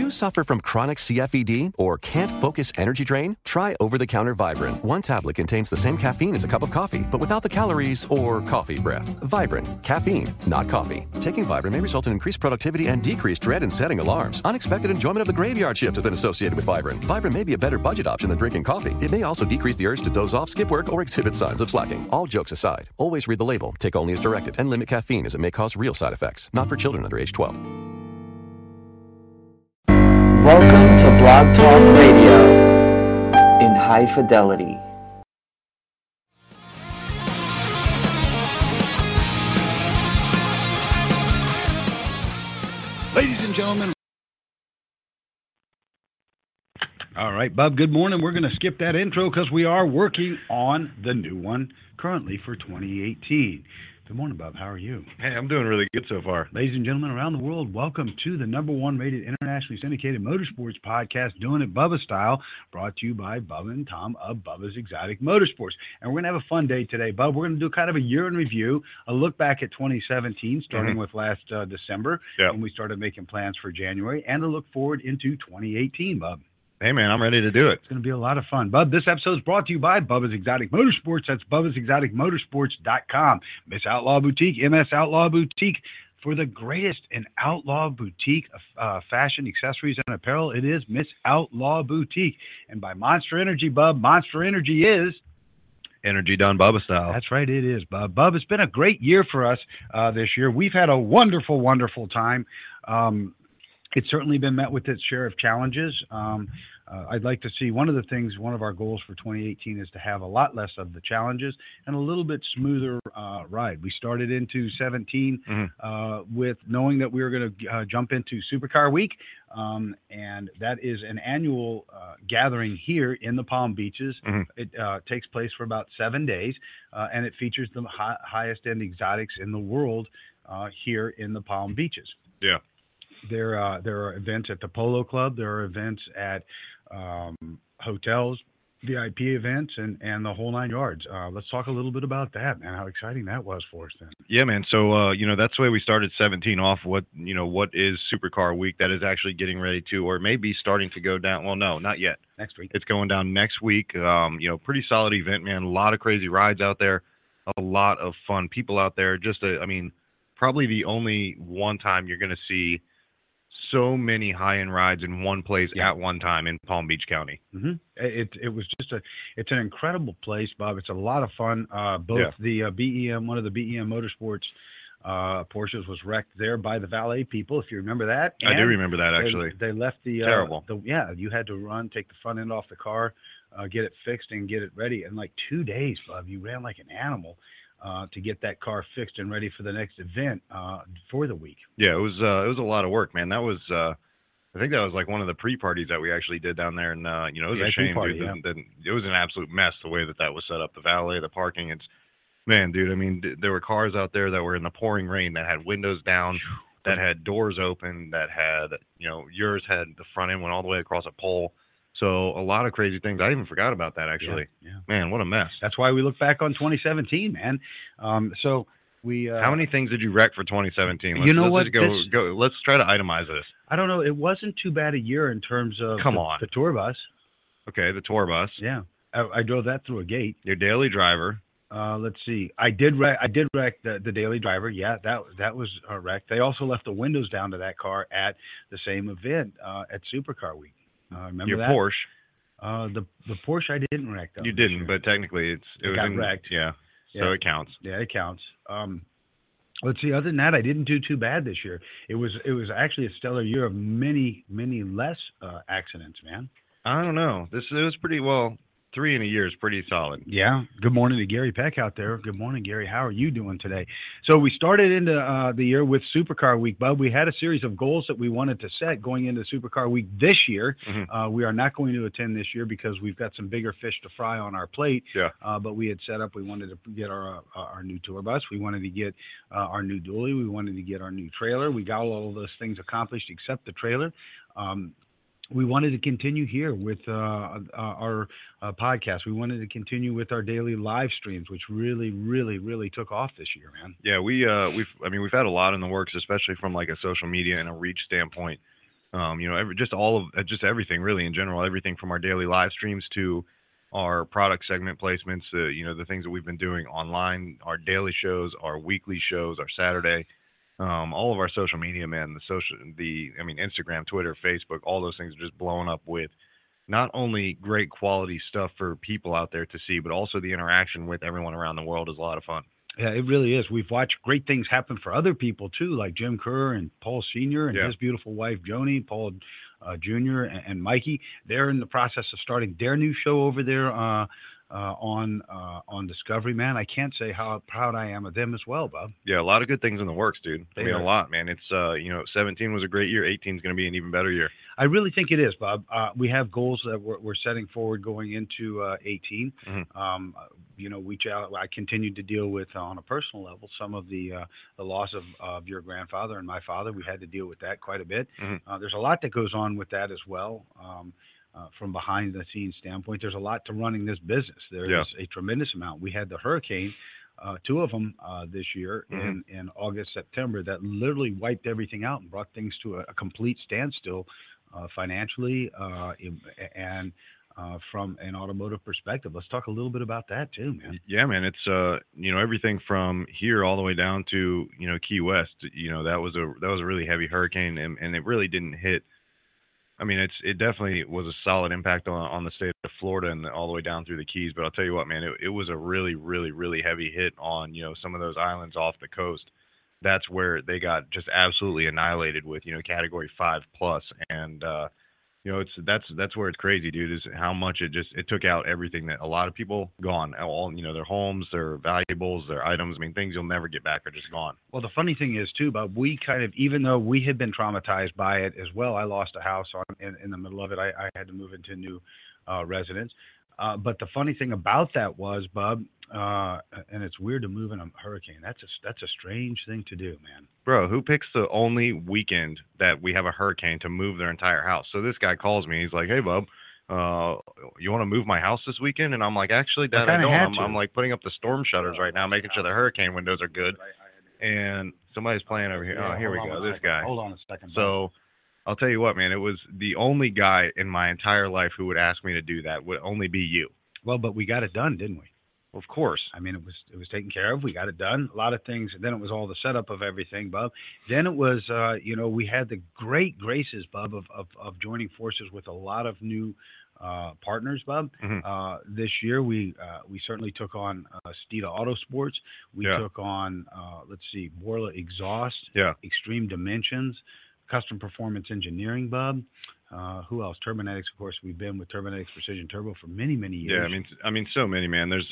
you suffer from chronic CFED or can't focus energy drain? Try over-the-counter Vibrant. One tablet contains the same caffeine as a cup of coffee, but without the calories or coffee breath. Vibrant. Caffeine, not coffee. Taking Vibrant may result in increased productivity and decreased dread in setting alarms. Unexpected enjoyment of the graveyard shift has been associated with Vibrant. Vibrant may be a better budget option than drinking coffee. It may also decrease the urge to doze off, skip work, or exhibit signs of slacking. All jokes aside, always read the label, take only as directed, and limit caffeine as it may cause real side effects. Not for children under age 12. Welcome to Blog Talk Radio in high fidelity. Ladies and gentlemen. All right, Bob, good morning. We're going to skip that intro because we are working on the new one currently for 2018. Good morning, Bob. How are you? Hey, I'm doing really good so far. Ladies and gentlemen around the world, welcome to the #1 rated internationally syndicated motorsports podcast, Doing It Bubba Style, brought to you by Bubba and Tom of Bubba's Exotic Motorsports. And we're going to have a fun day today, Bub. We're going to do kind of a year in review, a look back at 2017, starting with last December, when we started making plans for January, and a look forward into 2018, Bub. Hey, man, I'm ready to do it. It's going to be a lot of fun. Bub, this episode is brought to you by Bubba's Exotic Motorsports. That's Bubba'sExoticMotorsports.com. Miss Outlaw Boutique, MS Outlaw Boutique. For the greatest in outlaw boutique fashion, accessories, and apparel, it is Miss Outlaw Boutique. And by Monster Energy, Bub. Monster Energy is... Energy done Bubba style. That's right, it is, Bub. Bub, it's been a great year for us this year. We've had a wonderful, wonderful time. It's certainly been met with its share of challenges. I'd like to see one of our goals for 2018 is to have a lot less of the challenges and a little bit smoother ride. We started into 17 with knowing that we were going to jump into Supercar Week, and that is an annual gathering here in the Palm Beaches. It takes place for about 7 days, and it features the highest-end exotics in the world here in the Palm Beaches. Yeah. There are events at the Polo Club. There are events at hotels, VIP events, and the whole 9 yards. Let's talk a little bit about that, man. How exciting that was for us then. Yeah, man. So, that's the way we started 17 off. What is Supercar Week? That is actually getting ready to, or maybe starting to go down. Well, no, not yet. Next week. It's going down next week. Pretty solid event, man. A lot of crazy rides out there. A lot of fun people out there. Probably the only one time you're going to see so many high-end rides in one place at one time in Palm Beach County. It was just it's an incredible place, Bob. It's a lot of fun. The BEM, one of the BEM Motorsports Porsches was wrecked there by the valet people, if you remember that. I do remember that, actually. They left the terrible. You had to run, take the front end off the car, get it fixed, and get it ready. In like 2 days, Bob, you ran like an animal to get that car fixed and ready for the next event for the week. Yeah, it was a lot of work, man. That was I think that was like one of the pre-parties that we actually did down there, and it was a shame, dude. It was an absolute mess the way that was set up. The valet, the parking, there were cars out there that were in the pouring rain that had windows down, that had doors open, that had yours had the front end went all the way across a pole. So a lot of crazy things. I even forgot about that, actually. Yeah. Man, what a mess. That's why we look back on 2017, man. So we... How many things did you wreck for 2017? Let's try to itemize this. I don't know. It wasn't too bad a year in terms of the tour bus. Okay, the tour bus. Yeah. I drove that through a gate. Your daily driver. Let's see. I did wreck the daily driver. Yeah, that was wrecked. They also left the windows down to that car at the same event at Supercar Week. Remember your that? Porsche. The Porsche I didn't wreck though. You didn't, but technically it got wrecked. Yeah. So it counts. Yeah, it counts. Let's see. Other than that, I didn't do too bad this year. It was actually a stellar year of many less accidents, man. I don't know. It was pretty well. 3 in a year is pretty solid. Yeah. Good morning to Gary Peck out there. Good morning, Gary. How are you doing today? So we started into the year with Supercar Week, Bub. We had a series of goals that we wanted to set going into Supercar Week this year. We are not going to attend this year because we've got some bigger fish to fry on our plate. Yeah. But we had set up, we wanted to get our new tour bus. We wanted to get our new dually. We wanted to get our new trailer. We got all of those things accomplished except the trailer. We wanted to continue here with our podcast. We wanted to continue with our daily live streams, which really took off this year, man. Yeah, we've had a lot in the works, especially from like a social media and a reach standpoint. just everything really in general, everything from our daily live streams to our product segment placements, the things that we've been doing online, our daily shows, our weekly shows, our Saturday, all of our social media, man, Instagram, Twitter, Facebook, all those things are just blowing up with not only great quality stuff for people out there to see, but also the interaction with everyone around the world is a lot of fun. Yeah, it really is. We've watched great things happen for other people too, like Jim Kerr and Paul Sr. and his beautiful wife Joni, Paul Jr. and Mikey. They're in the process of starting their new show over there on Discovery, man. I can't say how proud I am of them as well, Bob. Yeah, a lot of good things in the works, dude. A lot, man. It's 17 was a great year. 18 is going to be an even better year. I really think it is, Bob. We have goals that we're setting forward going into 18. Mm-hmm. I continued to deal with, on a personal level, some of the loss of your grandfather and my father. We had to deal with that quite a bit. Mm-hmm. There's a lot that goes on with that as well. From behind the scenes standpoint, there's a lot to running this business. There is a tremendous amount. We had the hurricane, 2 of them this year in August, September, that literally wiped everything out and brought things to a complete standstill financially and from an automotive perspective. Let's talk a little bit about that too, man. Yeah, man. It's everything from here all the way down to Key West. That was a really heavy hurricane, and it really didn't hit. I mean, it definitely was a solid impact on the state of Florida and all the way down through the Keys. But I'll tell you what, man, it was a really, really, really heavy hit on some of those islands off the coast. That's where they got just absolutely annihilated with Category 5 plus, and that's where it's crazy, dude. Is how much it took out everything that a lot of people gone, all their homes, their valuables, their items. I mean, things you'll never get back are just gone. Well, the funny thing is too, Bob, we kind of, even though we had been traumatized by it as well, I lost a house in the middle of it. I had to move into a new residence. But the funny thing about that was, Bob, and it's weird to move in a hurricane. That's a strange thing to do, man. Bro, who picks the only weekend that we have a hurricane to move their entire house? So this guy calls me. He's like, "Hey, Bob, you want to move my house this weekend?" And I'm like, "Actually, Dad, I don't. I'm like putting up the storm shutters right now, making sure the hurricane windows are good." And somebody's playing over here. Oh, here we go. This guy. Hold on a second. So I'll tell you what, man. It was the only guy in my entire life who would ask me to do that. Would only be you. Well, but we got it done, didn't we? Of course. I mean, it was taken care of. We got it done. A lot of things. Then it was all the setup of everything, Bob. Then it was, we had the great graces, Bob, of joining forces with a lot of new partners, Bob. Mm-hmm. This year, we certainly took on Steeda Autosports. We took on, Borla Exhaust, Extreme Dimensions, Custom Performance Engineering, Bob. Who else? Turbonetics, of course. We've been with Turbonetics Precision Turbo for many, many years. Yeah, I mean, so many, man. There's,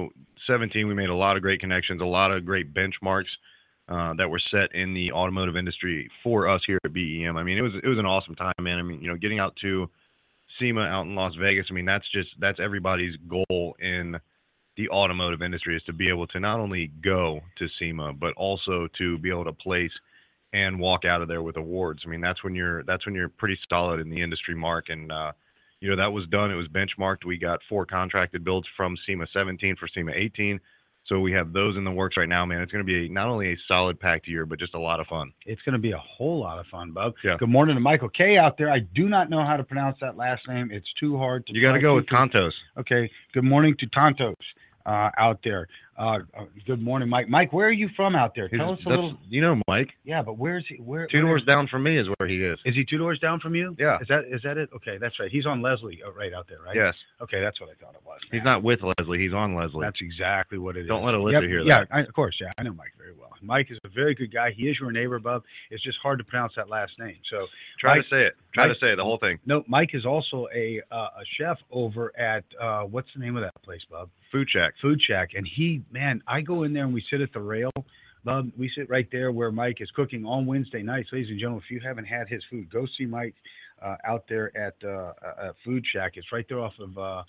17. We made a lot of great connections, a lot of great benchmarks that were set in the automotive industry for us here at BEM. I mean, it was an awesome time, man. I mean, getting out to SEMA out in Las Vegas. I mean, that's everybody's goal in the automotive industry, is to be able to not only go to SEMA, but also to be able to place and walk out of there with awards. I mean, that's when you're pretty solid in the industry mark. And that was done. It was benchmarked. We got 4 contracted builds from SEMA 17 for SEMA 18. So we have those in the works right now, man. It's going to be not only a solid packed year, but just a lot of fun. It's going to be a whole lot of fun, Bob. Yeah. Good morning to Michael K out there. I do not know how to pronounce that last name. It's too hard to. You got to go with Tontos. Okay. Good morning to Tontos out there. Good morning, Mike. Mike, where are you from out there? Tell us a little. You know Mike. Yeah, but where's he? 2 doors down from me is where he is. Is he 2 doors down from you? Yeah. Is that it? Okay, that's right. He's on Leslie right out there, right? Yes. Okay, that's what I thought it was. Man. He's not with Leslie. He's on Leslie. That's exactly what it is. Don't let Alyssa hear that. Yeah, of course. Yeah, I know Mike very well. Mike is a very good guy. He is your neighbor, Bub. It's just hard to pronounce that last name. So try to say it. Try to say it, the whole thing. No, Mike is also a chef over at what's the name of that place, Bub? Food Shack. Food Shack. And I go in there and we sit at the rail. Bub, we sit right there where Mike is cooking on Wednesday nights. Ladies and gentlemen, if you haven't had his food, go see Mike out there at Food Shack. It's right there off of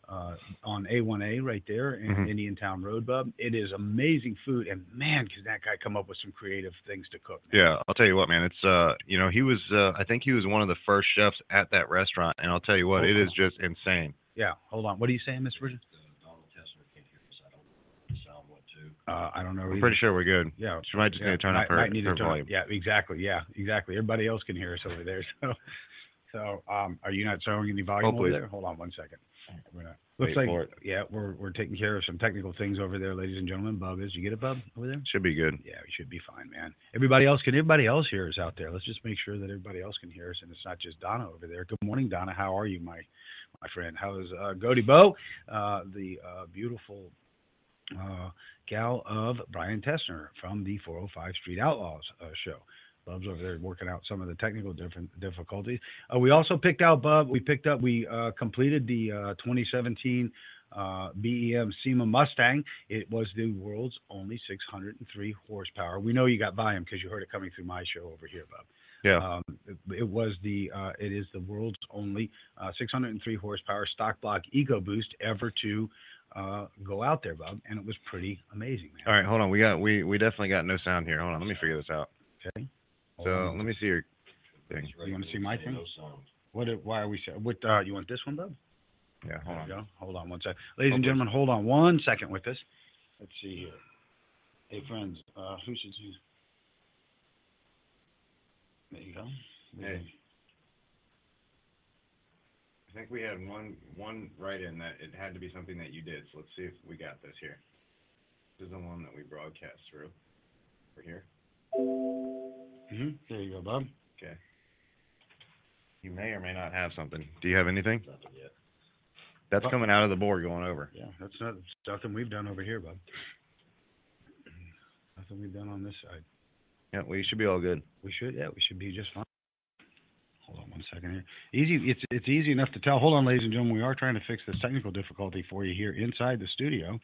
on A1A right there in Indian Town Road, Bub. It is amazing food, and man, can that guy come up with some creative things to cook, man. Yeah, I'll tell you what, man. It's he was I think he was one of the first chefs at that restaurant, and I'll tell you what, it is just insane. Yeah, hold on. What are you saying, Mr. Bridges? Donald Kessler can't hear us. I don't sound what to. I don't know. I'm pretty sure we're good. Yeah. She might just need to turn up her volume. Yeah, exactly. Yeah, exactly. Everybody else can hear us over there. So, are you not showing any volume over there? Hold on one second. Looks like, yeah, we're taking care of some technical things over there, ladies and gentlemen. Bub is. You get it, Bub, over there? Should be good. Yeah, we should be fine, man. Everybody else hear us out there? Let's just make sure that everybody else can hear us, and it's not just Donna over there. Good morning, Donna. How are you, my friend? How is Goaty Bo, the beautiful gal of Brian Tessner from the 405 Street Outlaws show? Bub's over there working out some of the technical difficulties. We also picked out, Bub. We completed the 2017 BEM SEMA Mustang. It was the world's only 603 horsepower. We know you got volume because you heard it coming through my show over here, Bub. Yeah. It is the world's only 603 horsepower stock block EcoBoost ever to go out there, Bub, and it was pretty amazing, man. All right, hold on. We definitely got no sound here. Hold on, let me figure this out. Okay. So let me see your thing. You want to see my thing? Why are we? What? You want this one, Bub? Yeah. Hold on. Go. Hold on one second, ladies and gentlemen. Hold on 1 second with us. Let's see here. Hey, friends, who should you? There you go. Hey. I think we had one write-in that it had to be something that you did. So let's see if we got this here. This is the one that we broadcast through. Over here. There you go, Bob. Okay. You may or may not have something. Do you have anything? Nothing yet. That's coming out of the board going over. Yeah, that's nothing we've done over here, Bob. Nothing we've done on this side. Yeah, we should be all good. We should be just fine. Hold on 1 second here. It's easy enough to tell. Hold on, ladies and gentlemen. We are trying to fix this technical difficulty for you here inside the studio.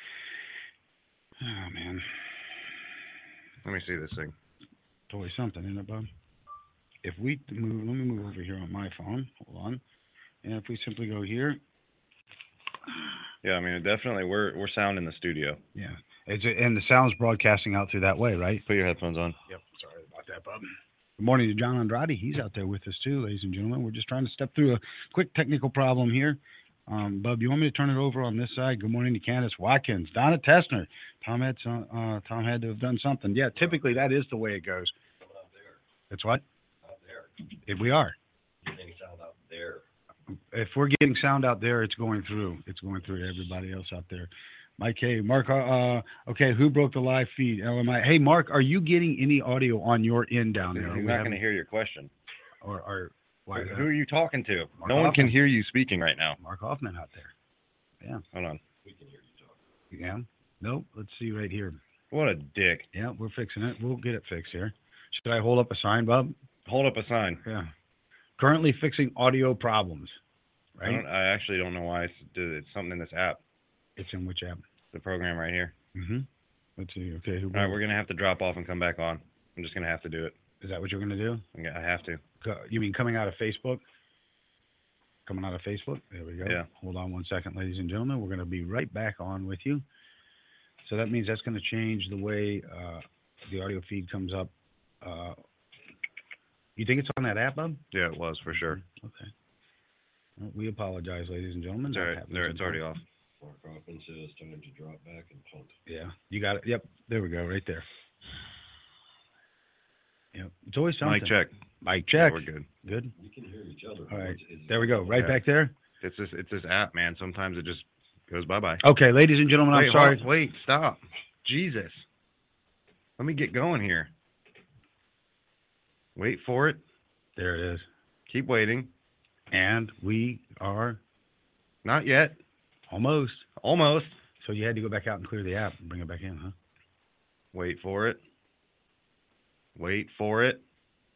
Oh, man. Let me see this thing. It's always something, isn't it, Bob? If we move, let me move over here on my phone. Hold on. And if we simply go here. Yeah, I mean, definitely we're sound in the studio. Yeah. And the sound's broadcasting out through that way, right? Put your headphones on. Yep. Sorry about that, Bob. Good morning to John Andrade. He's out there with us too, ladies and gentlemen. We're just trying to step through a quick technical problem here. Bub, you want me to turn it over on this side? Good morning to Candace Watkins, Donna Tessner. Tom had to have done something. Yeah, typically that is the way it goes. Coming out there. It's what? Out there. If we are. Getting sound out there. If we're getting sound out there, it's going through. It's going through to everybody else out there. Mike, hey, Mark, okay, who broke the live feed? LMI. Hey, Mark, are you getting any audio on your end down there? I'm not going to hear your question. Or why? Who are you talking to? Mark no one Hoffman. can hear you speaking right now. Mark Hoffman out there. Yeah. Hold on. We can hear you talk. Yeah. Nope. Let's see right here. What a dick. Yeah, we're fixing it. We'll get it fixed here. Should I hold up a sign, Bob? Hold up a sign. Yeah. Currently fixing audio problems. Right? I actually don't know why it's something in this app. It's in which app? The program right here. Mm-hmm. Let's see. Okay. All right, we're going to have to drop off and come back on. I'm just going to have to do it. Is that what you're going to do? I have to. You mean coming out of Facebook? Coming out of Facebook? There we go. Yeah. Hold on 1 second, ladies and gentlemen. We're going to be right back on with you. So that means that's going to change the way the audio feed comes up. You think it's on that app, Bob? Yeah, it was for sure. Okay. Well, we apologize, ladies and gentlemen. It's all right. There, it's already off. Mark Hoffman says it's time to drop back and punt. Yeah, you got it. Yep, there we go, right there. Yep, it's always something. Mic check. Mic check. Yeah, we're good. Good. We can hear each other. All right, there we go, right back there. It's this app, man. Sometimes it just goes bye-bye. Okay, ladies and gentlemen, I'm sorry. Wait, stop. Jesus. Let me get going here. Wait for it. There it is. Keep waiting. And we are... Not yet. Almost. Almost. So you had to go back out and clear the app and bring it back in, huh? Wait for it. Wait for it.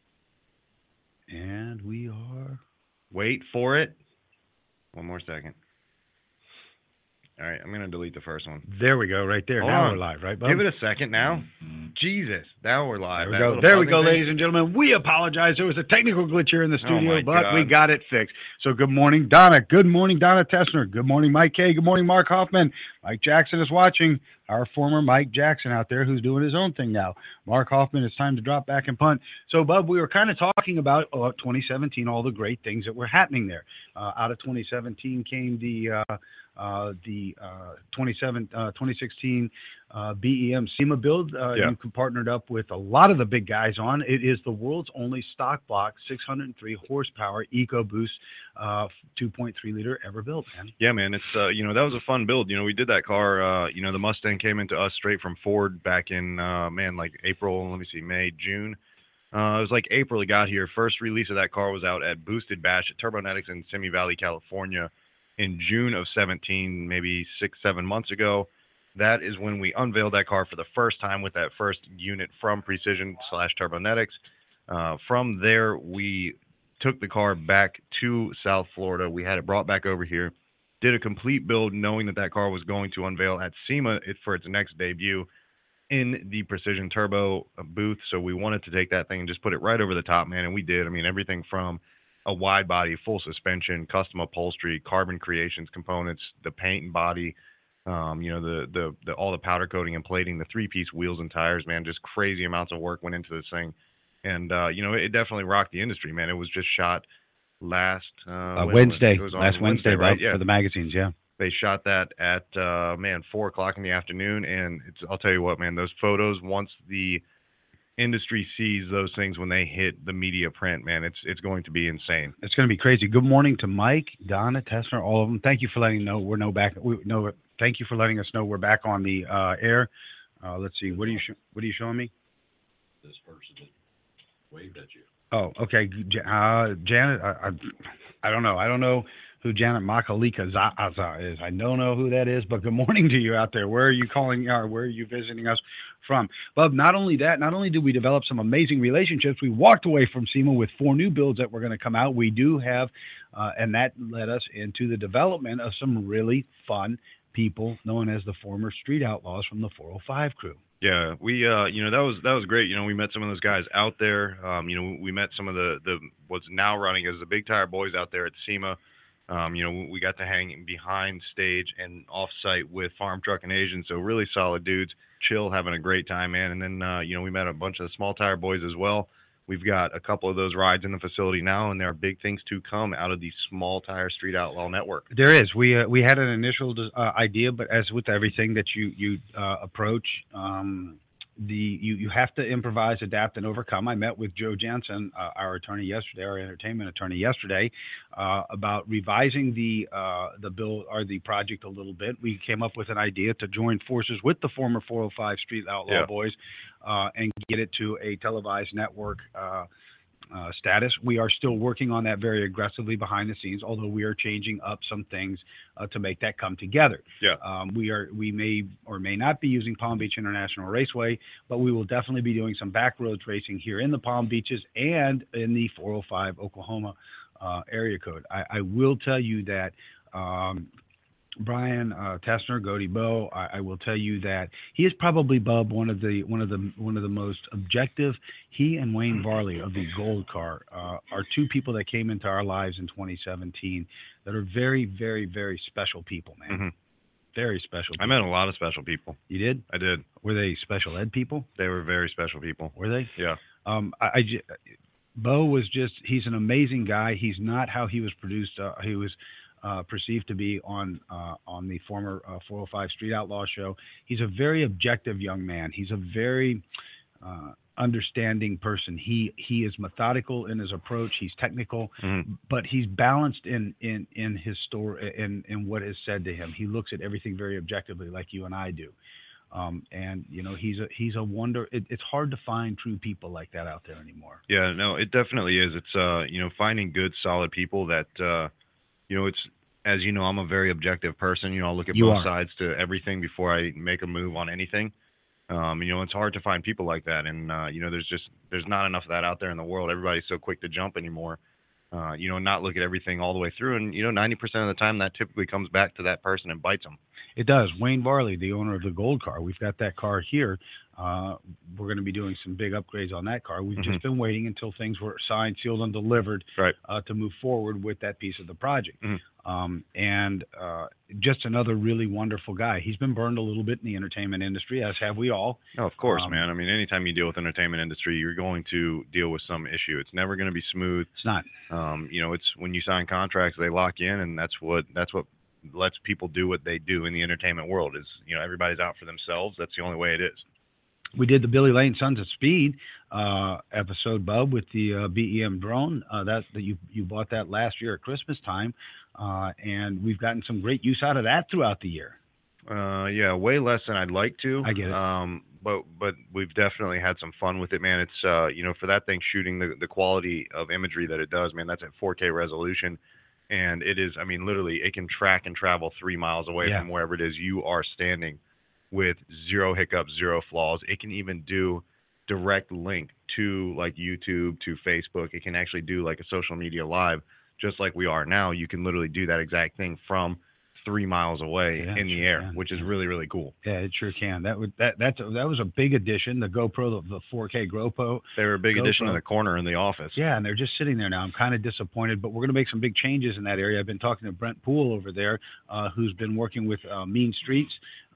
And we are... Wait for it. One more second. All right, I'm going to delete the first one. There we go, right there. Hold now on. we're live, right, Bob? Give it a second now. Jesus, now we're live. There we go, ladies and gentlemen. We apologize. There was a technical glitch here in the studio, but we got it fixed. So good morning, Donna. Good morning, Donna Tessner. Good morning, Mike K. Good morning, Mark Hoffman. Mike Jackson is watching. Our former Mike Jackson out there who's doing his own thing now. Mark Hoffman, it's time to drop back and punt. So, Bub, we were kind of talking about 2017, all the great things that were happening there. Out of 2017 came the 2016 BEM SEMA build. You partnered up with a lot of the big guys on. It is the world's only stock block 603 horsepower EcoBoost 2.3-liter ever built, man. Yeah, man. It's that was a fun build. We did that car. The Mustang came into us straight from Ford back in like April. Let me see, May, June. It was like April it got here. First release of that car was out at Boosted Bash at Turbonetics in Simi Valley, California in June of 17, maybe 6-7 months ago. That is when we unveiled that car for the first time with that first unit from Precision/Turbonetics. From there, we took the car back to South Florida. We had it brought back over here, did a complete build knowing that car was going to unveil at SEMA for its next debut in the Precision Turbo booth. So we wanted to take that thing and just put it right over the top, man, and we did. I mean, everything from a wide body, full suspension, custom upholstery, Carbon Creations components, the paint and body, all the powder coating and plating, the 3-piece wheels and tires, man, just crazy amounts of work went into this thing. And, it definitely rocked the industry, man. It was just shot last Wednesday. It was on last Wednesday, right? Yeah. For the magazines, yeah. They shot that at 4 o'clock in the afternoon, and I'll tell you what, man, those photos, once the industry sees those things when they hit the media print, man, it's going to be insane. It's going to be crazy. Good morning to Mike, Donna, Tessner, all of them. Thank you for letting Thank you for letting us know we're back on the air. Let's see. What are you showing me? This person that waved at you. Oh, okay. Janet, I don't know. I don't know who Janet Makalika Zaza is. I don't know who that is, but good morning to you out there. Where are you calling? Where are you visiting us from? Bub, not only did we develop some amazing relationships, we walked away from SEMA with 4 new builds that were going to come out. We do have, and that led us into the development of some really fun people known as the former Street Outlaws from the 405 crew. Yeah, we that was great. We met some of those guys out there. We met some of the what's now running as the Big Tire Boys out there at SEMA. We got to hang behind stage and off site with Farm Truck and Asian, so really solid dudes, chill, having a great time, man. And then we met a bunch of the Small Tire Boys as well. We've got a couple of those rides in the facility now, and there are big things to come out of the Small Tire Street Outlaw Network. There is. We had an initial idea, but as with everything that you approach, you have to improvise, adapt, and overcome. I met with Joe Jansen, our entertainment attorney yesterday, about revising the bill or the project a little bit. We came up with an idea to join forces with the former 405 Street Outlaw Boys and get it to a televised network status. We are still working on that very aggressively behind the scenes, although we are changing up some things to make that come together. Yeah. We may or may not be using Palm Beach International Raceway, but we will definitely be doing some backroads racing here in the Palm Beaches and in the 405 Oklahoma area code. I will tell you that Brian Tessner, Goody Bo, I will tell you that he is probably, Bub, one of the most objective. He and Wayne Varley of the Gold Car are 2 people that came into our lives in 2017 that are very, very, very special people, man. Mm-hmm. Very special people. I met a lot of special people. You did? I did. Were they special ed people? They were very special people. Were they? Yeah. Bo was he's an amazing guy. He's not how he was produced. He was perceived to be on the former 405 Street Outlaw show. He's a very objective young man. He's a very understanding person. He is methodical in his approach. He's technical, but he's balanced in his story in what is said to him. He looks at everything very objectively, like you and I do. And he's a wonder. It's hard to find true people like that out there anymore. Yeah, no, it definitely is. It's finding good, solid people that. It's, as you know, I'm a very objective person. I'll look at both sides to everything before I make a move on anything. It's hard to find people like that. And, there's not enough of that out there in the world. Everybody's so quick to jump anymore, not look at everything all the way through. And, 90% of the time that typically comes back to that person and bites them. It does. Wayne Varley, the owner of the Gold Car, we've got that car here. We're going to be doing some big upgrades on that car. We've just been waiting until things were signed, sealed, and delivered to move forward with that piece of the project. And just another really wonderful guy. He's been burned a little bit in the entertainment industry, as have we all. Oh, of course, man. I mean, anytime you deal with the entertainment industry, you're going to deal with some issue. It's never going to be smooth. It's not. It's when you sign contracts, they lock you in, and that's what lets people do what they do in the entertainment world. Is, you know, everybody's out for themselves. That's the only way it is. We did the Billy Lane Sons of Speed episode, Bub, with the BEM drone. That you bought that last year at Christmas time, and we've gotten some great use out of that throughout the year. Yeah, way less than I'd like to. I get it. But we've definitely had some fun with it, man. It's you know, for that thing shooting the quality of imagery that it does, man, that's at 4K resolution, and it is, I mean, literally, it can track and travel 3 miles away from wherever it is you are standing, with zero hiccups, zero flaws. It can even do direct link to like YouTube, to Facebook. It can actually do like a social media live, just like we are now. You can literally do that exact thing from 3 miles away in the air, which is really, really cool. Yeah, it sure can. That was a big addition. The GoPro, the 4K GoPro. They were a big addition in the corner in the office. Yeah, and they're just sitting there now. I'm kind of disappointed, but we're going to make some big changes in that area. I've been talking to Brent Poole over there, who's been working with Mean Streets.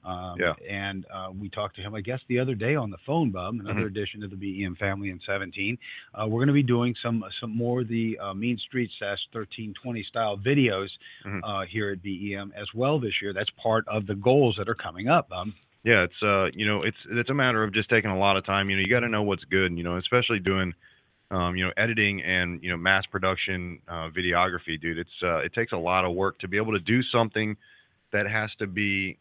And we talked to him, I guess, the other day on the phone, Bub, another addition to the BEM family in 17. We're going to be doing some more of the Mean Streets -1320 style videos here at BEM as well this year. That's part of the goals that are coming up, Bub. Yeah, it's you know, it's a matter of just taking a lot of time. You know, you got to know what's good, you know, especially doing you know, editing and, you know, mass production videography, dude. It takes a lot of work to be able to do something that has to be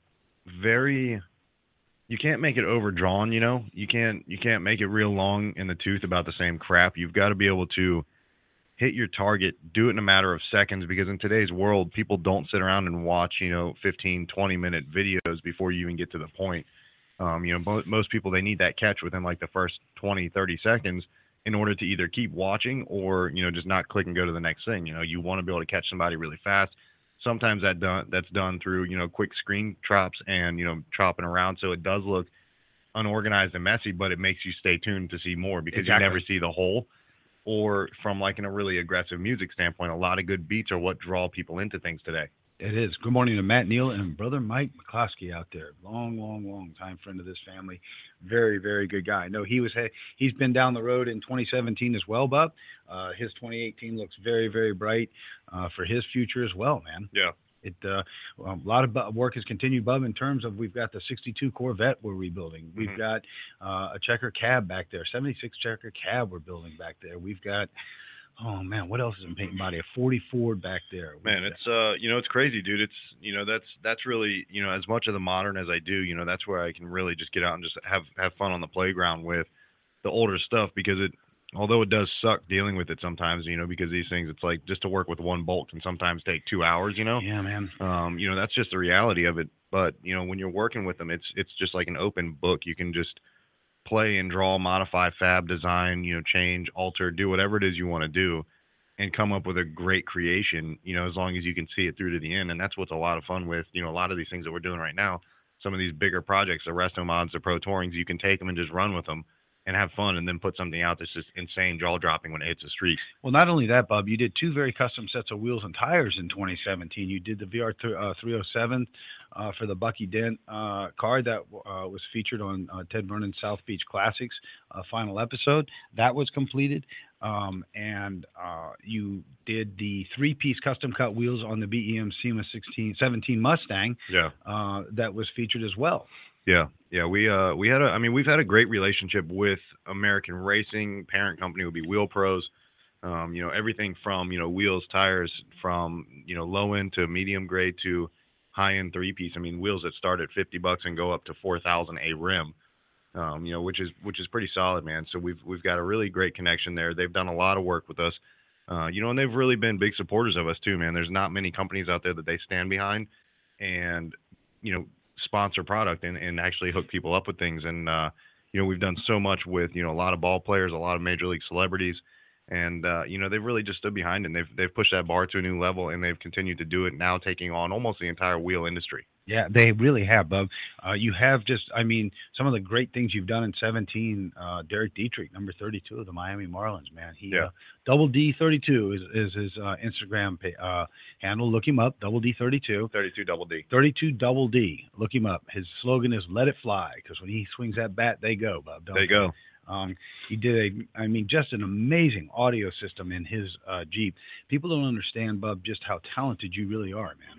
very, you can't make it overdrawn, you know. You can't make it real long in the tooth about the same crap. You've got to be able to hit your target, do it in a matter of seconds, because in today's world, people don't sit around and watch, you know, 15, 20-minute videos before you even get to the point. You know, most people, they need that catch within like the first 20, 30 seconds in order to either keep watching or, you know, just not click and go to the next thing. You know, you want to be able to catch somebody really fast. Sometimes that's done through, you know, quick screen chops and, you know, chopping around, so it does look unorganized and messy, but it makes you stay tuned to see more, because you never see the whole. Or from like in a really aggressive music standpoint, a lot of good beats are what draw people into things today. It is. Good morning to Matt Neal and brother Mike McCloskey out there. Long time friend of this family. Very, very good guy. No, he's been down the road in 2017 as well, Bub. His 2018 looks very, very bright for his future as well, man. Yeah. A lot of work has continued, Bub, in terms of, we've got the 62 Corvette we're rebuilding. We've got a Checker cab back there, 76 Checker cab we're building back there. We've got, oh man, what else is in paint and body? A 40 Ford back there. Man, it's you know, it's crazy, dude. It's, you know, that's really, you know, as much of the modern as I do, you know, that's where I can really just get out and just have fun on the playground with the older stuff, because although it does suck dealing with it sometimes, you know, because these things, it's like just to work with one bolt can sometimes take 2 hours, you know. Yeah, man. You know, that's just the reality of it. But, you know, when you're working with them, it's just like an open book. You can just play and draw, modify, fab, design, you know, change, alter, do whatever it is you want to do, and come up with a great creation, you know, as long as you can see it through to the end. And that's what's a lot of fun with, you know, a lot of these things that we're doing right now. Some of these bigger projects, the Resto Mods, the Pro Tourings, you can take them and just run with them and have fun, and then put something out that's just insane, jaw-dropping when it hits the street. Well, not only that, Bob, you did 2 very custom sets of wheels and tires in 2017. You did the VR 307 for the Bucky Dent car that was featured on Ted Vernon's South Beach Classics final episode. That was completed. And you did the 3-piece custom cut wheels on the BEM SEMA 17 Mustang. Yeah. That was featured as well. Yeah. We've had a great relationship with American Racing. Parent company would be Wheel Pros. You know, everything from, you know, wheels, tires, from, you know, low end to medium grade to high end 3-piece. I mean, wheels that start at $50 and go up to $4,000 a rim. You know, which is pretty solid, man. So we've got a really great connection there. They've done a lot of work with us. You know, and they've really been big supporters of us too, man. There's not many companies out there that they stand behind and, you know, sponsor product and actually hook people up with things. And you know, we've done so much with, you know, a lot of ball players, a lot of major league celebrities, and you know, they've really just stood behind it. And they've pushed that bar to a new level, and they've continued to do it, now taking on almost the entire wheel industry. Yeah, they really have, Bub. You have just, I mean, some of the great things you've done in 17. Derek Dietrich, number 32 of the Miami Marlins, man. He Double D32 is his Instagram handle. Look him up, Double D32. 32 Double D. 32 Double D. Look him up. His slogan is "Let it fly," because when he swings that bat, they go, Bub. They go. He did just an amazing audio system in his Jeep. People don't understand, Bub, just how talented you really are, man.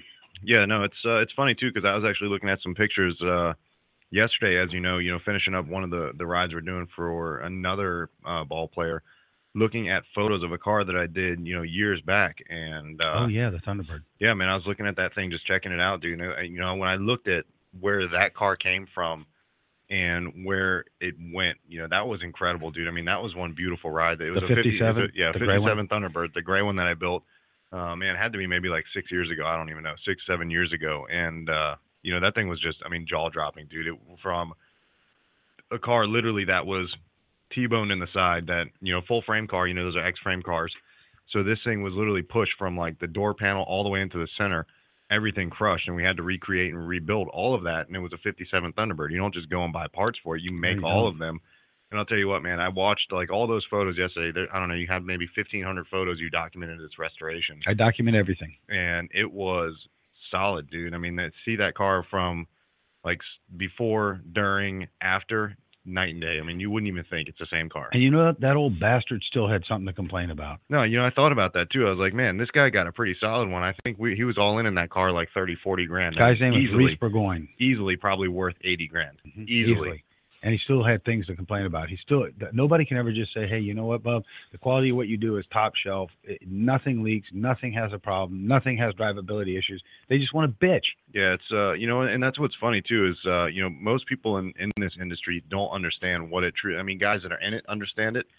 Yeah, no, it's funny too because I was actually looking at some pictures yesterday, as you know, finishing up one of the rides we're doing for another ball player, looking at photos of a car that I did, years back, and oh yeah, the Thunderbird. Yeah, man, I was looking at that thing, just checking it out, dude. When I looked at where that car came from and where it went, that was incredible, dude. I mean, that was one beautiful ride. It was the 57, 57 Thunderbird, the gray one that I built. Man, it had to be maybe like 6 years ago. I don't even know, 6-7 years ago, and that thing was just, jaw dropping, dude. From a car literally that was T-boned in the side, that full frame car. Those are X-frame cars. So this thing was literally pushed from like the door panel all the way into the center, everything crushed, and we had to recreate and rebuild all of that. And it was a 57 Thunderbird. You don't just go and buy parts for it; you make all of them. And I'll tell you what, man, I watched like all those photos yesterday. I don't know, you had maybe 1,500 photos you documented its restoration. I document everything, and it was solid, dude. I mean, see that car from like before, during, after. Night and day. I mean, you wouldn't even think it's the same car. And that old bastard still had something to complain about. No, I thought about that too. I was like, man, this guy got a pretty solid one. I think he was all in that car like 30-40 grand. Guy's name is Reese Burgoyne. Easily probably worth 80 grand. Mm-hmm. Easily. And he still had things to complain about. Nobody can ever just say, hey, you know what, Bub? The quality of what you do is top shelf. Nothing leaks. Nothing has a problem. Nothing has drivability issues. They just want to bitch. Yeah, it's and that's what's funny too is most people in this industry don't understand what it truly. I mean, guys that are in it understand it,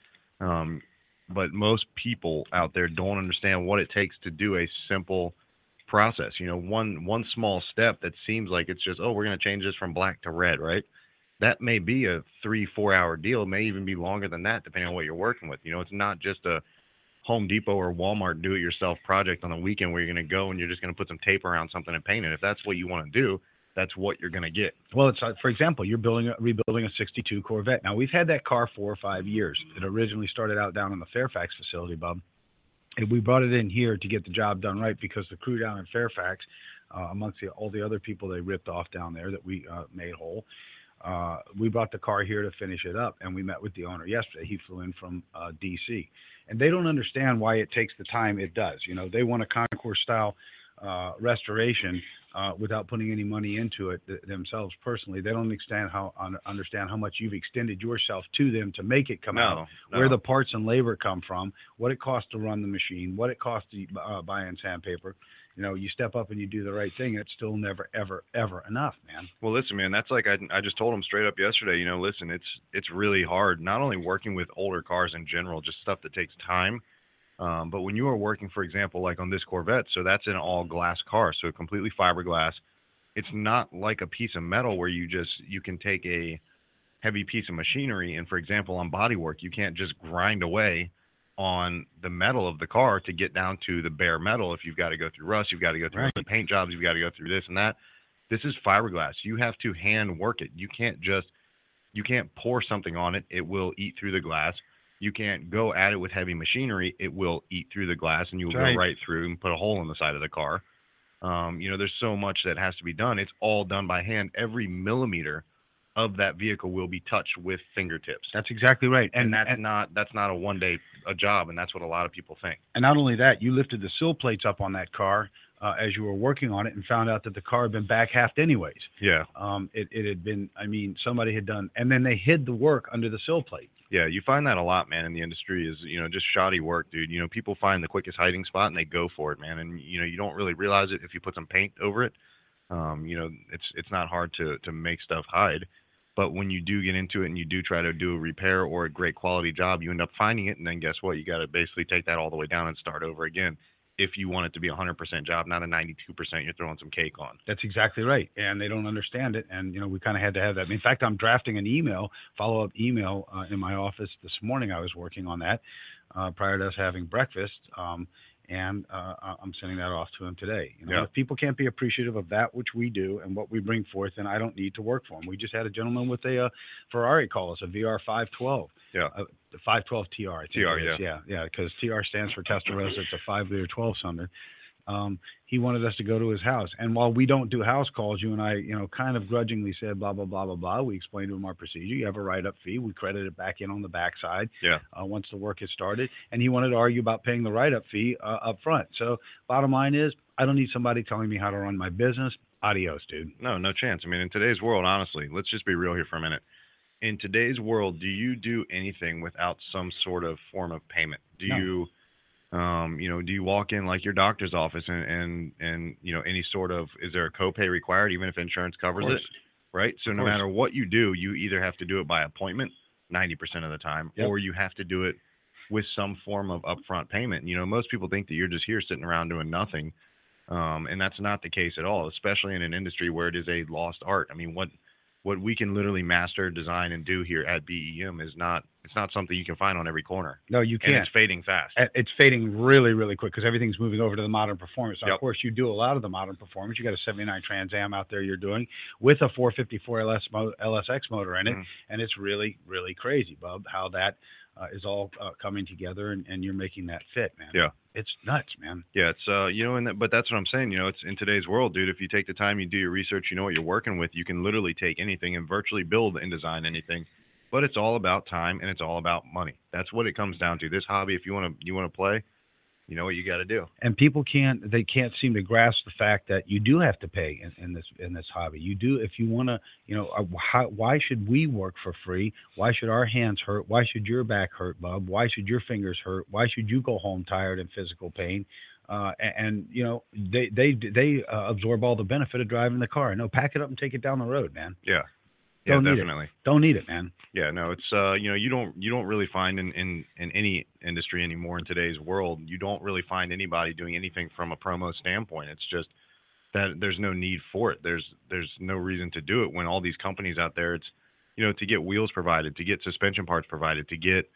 but most people out there don't understand what it takes to do a simple process. One small step that seems like it's just, we're going to change this from black to red, right? That may be a 3-4 hour deal. It may even be longer than that, depending on what you're working with. It's not just a Home Depot or Walmart do-it-yourself project on the weekend where you're going to go and you're just going to put some tape around something and paint it. If that's what you want to do, that's what you're going to get. Well, it's for example, you're rebuilding a '62 Corvette. Now, we've had that car 4 or 5 years. It originally started out down in the Fairfax facility, Bub. And we brought it in here to get the job done right because the crew down in Fairfax, amongst all the other people they ripped off down there that we made whole, we brought the car here to finish it up, and we met with the owner yesterday. He flew in from D.C., and they don't understand why it takes the time it does. They want a Concours-style restoration without putting any money into it themselves personally. They don't understand how much you've extended yourself to them to make it come out, where the parts and labor come from, what it costs to run the machine, what it costs to buy in sandpaper. You step up and you do the right thing. It's still never, ever, ever enough, man. Well, listen, man, that's like I just told him straight up yesterday. Listen, it's really hard. Not only working with older cars in general, just stuff that takes time. But when you are working, for example, like on this Corvette, so that's an all glass car, so completely fiberglass. It's not like a piece of metal where you can take a heavy piece of machinery and, for example, on bodywork, you can't just grind away on the metal of the car to get down to the bare metal. If you've got to go through rust, you've got to go through the paint jobs, you've got to go through this and that. This is fiberglass. You have to hand work it. You can't pour something on it. It will eat through the glass. You can't go at it with heavy machinery. It will eat through the glass, and you will go right through and put a hole in the side of the car. There's so much that has to be done. It's all done by hand. Every millimeter of that vehicle will be touched with fingertips. That's exactly right. And that's not a one-day job, and that's what a lot of people think. And not only that, you lifted the sill plates up on that car as you were working on it and found out that the car had been back-halved anyways. Yeah. It had been, somebody had done, and then they hid the work under the sill plate. Yeah, you find that a lot, man, in the industry is, just shoddy work, dude. People find the quickest hiding spot and they go for it, man. And, you don't really realize it if you put some paint over it. It's not hard to make stuff hide. But when you do get into it and you do try to do a repair or a great quality job, you end up finding it. And then guess what? You got to basically take that all the way down and start over again if you want it to be a 100% job, not a 92% you're throwing some cake on. That's exactly right. And they don't understand it. And, we kind of had to have that. In fact, I'm drafting an follow-up email in my office this morning. I was working on that prior to us having breakfast. And I'm sending that off to him today. If people can't be appreciative of that which we do and what we bring forth, then I don't need to work for them. We just had a gentleman with a Ferrari call us, a VR 512. Yeah. The 512 TR. I think TR, yeah. Yeah, because TR stands for Testarossa. It's a 5-liter 12-cylinder. He wanted us to go to his house. And while we don't do house calls, you and I, kind of grudgingly said, blah, blah, blah, blah, blah. We explained to him our procedure. You have a write-up fee. We credit it back in on the backside once the work has started. And he wanted to argue about paying the write-up fee up front. So bottom line is, I don't need somebody telling me how to run my business. Adios, dude. No chance. I mean, in today's world, honestly, let's just be real here for a minute. In today's world, do you do anything without some sort of form of payment? Do you, do you walk in like your doctor's office and any sort of, is there a copay required even if insurance covers it? Right. So no matter what you do, you either have to do it by appointment 90% of the time, or you have to do it with some form of upfront payment. Most people think that you're just here sitting around doing nothing. And that's not the case at all, especially in an industry where it is a lost art. I mean, what we can literally master, design, and do here at BEM it's not something you can find on every corner. No, you can't. And it's fading fast. It's fading really, really quick because everything's moving over to the modern performance. So of course, you do a lot of the modern performance. You got a 79 Trans Am out there you're doing with a 454 LSX motor in it, and it's really, really crazy, Bub, how that is all coming together, and you're making that fit, man. Yeah. It's nuts, man. Yeah, it's but that's what I'm saying. It's in today's world, dude. If you take the time, you do your research, you know what you're working with. You can literally take anything and virtually build and design anything. But it's all about time and it's all about money. That's what it comes down to. This hobby, if you want to play, you know what you got to do. And people can't seem to grasp the fact that you do have to pay in this hobby. You do if you want to. Why should we work for free? Why should our hands hurt? Why should your back hurt, Bub? Why should your fingers hurt? Why should you go home tired and physical pain? They absorb all the benefit of driving the car. No, pack it up and take it down the road, man. Yeah. Yeah, definitely. Don't need it, man. Yeah, no, it's you don't really find in any industry anymore in today's world, you don't really find anybody doing anything from a promo standpoint. It's just that there's no need for it. There's no reason to do it when all these companies out there, it's to get wheels provided, to get suspension parts provided, to get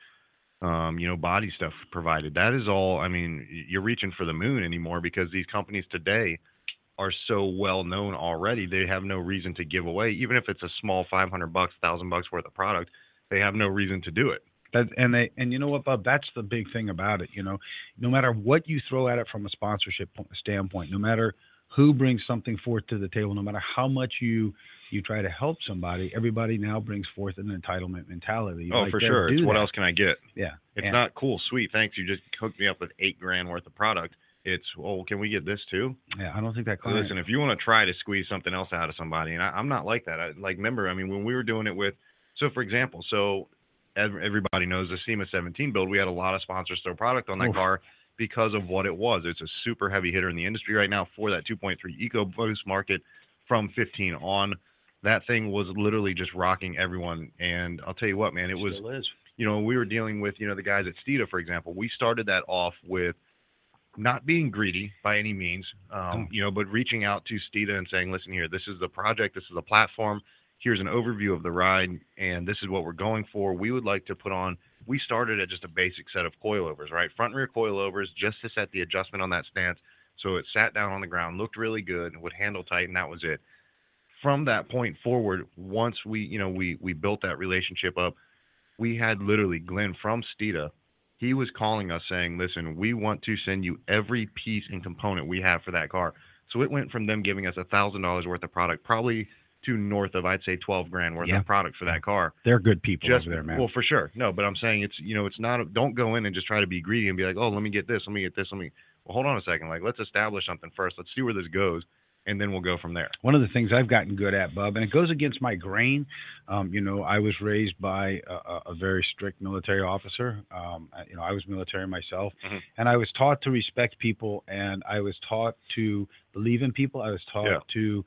body stuff provided. That is all. I mean, you're reaching for the moon anymore because these companies today are so well known already. They have no reason to give away, even if it's a small $500, $1,000 worth of product. They have no reason to do it. And you know what, Bob? That's the big thing about it. No matter what you throw at it from a sponsorship standpoint, no matter who brings something forth to the table, no matter how much you try to help somebody, everybody now brings forth an entitlement mentality. Oh, for sure. It's what else can I get? Yeah. It's not cool, sweet, thanks. You just hooked me up with $8,000 worth of product. It's, can we get this too? Yeah, I don't think that. Listen, if you want to try to squeeze something else out of somebody, and I'm not like that. Remember, when we were doing it with, for example, everybody knows the SEMA 17 build, we had a lot of sponsors throw product on that car because of what it was. It's a super heavy hitter in the industry right now for that 2.3 EcoBoost market from 15 on. That thing was literally just rocking everyone. And I'll tell you what, man, it was, we were dealing with, the guys at Steeda, for example. We started that off with not being greedy by any means, but reaching out to Steeda and saying, listen here, this is the project, this is the platform, here's an overview of the ride, and this is what we're going for. We would like to put on, we started at just a basic set of coilovers, right? Front and rear coilovers, just to set the adjustment on that stance. So it sat down on the ground, looked really good, would handle tight, and that was it. From that point forward, once we built that relationship up, we had literally Glenn from Steeda. He was calling us saying, listen, we want to send you every piece and component we have for that car. So it went from them giving us $1,000 worth of product, probably to north of, I'd say, $12,000 worth of product for that car. They're good people over there, man. Well, for sure. No, but I'm saying it's not, don't go in and just try to be greedy and be like, oh, let me get this. Well, hold on a second. Let's establish something first. Let's see where this goes. And then we'll go from there. One of the things I've gotten good at, Bub, and it goes against my grain. I was raised by a very strict military officer. I was military myself, and I was taught to respect people, and I was taught to believe in people. I was taught to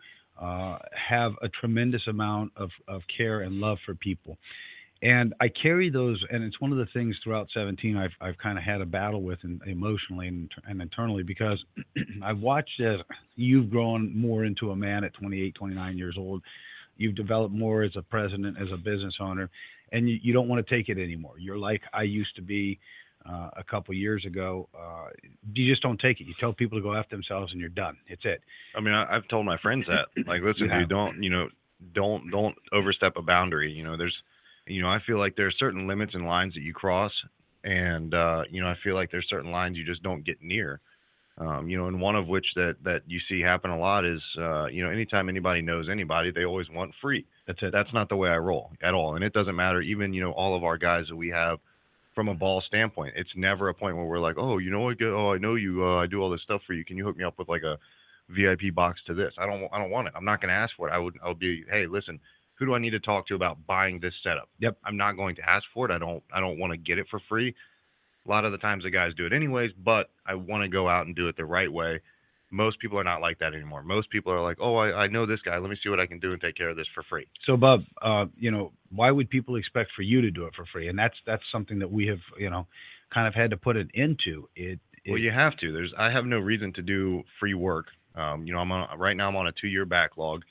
have a tremendous amount of care and love for people. And I carry those, and it's one of the things throughout 17 I've kind of had a battle with emotionally and internally, because I've watched as you've grown more into a man at 28, 29 years old. You've developed more as a president, as a business owner, and you don't want to take it anymore. You're like I used to be a couple years ago. You just don't take it. You tell people to go after themselves, and you're done. It's it. I've told my friends that. Listen, don't overstep a boundary. There's. I feel like there are certain limits and lines that you cross, and I feel like there's certain lines you just don't get near. And one of which that you see happen a lot is, anytime anybody knows anybody, they always want free. That's it. That's not the way I roll at all, and it doesn't matter. Even all of our guys that we have from a ball standpoint. It's never a point where we're like, oh, you know what? Oh, I know you. I do all this stuff for you. Can you hook me up with like a VIP box to this? I don't want it. I'm not going to ask for it. I'll be, hey, listen, who do I need to talk to about buying this setup? Yep. I'm not going to ask for it. I don't want to get it for free. A lot of the times the guys do it anyways, but I want to go out and do it the right way. Most people are not like that anymore. Most people are like, oh, I know this guy. Let me see what I can do and take care of this for free. So, Bub, why would people expect for you to do it for free? And that's something that we have, kind of had to put an end to. Well, you have to. I have no reason to do free work. Right now I'm on a 2-year backlog,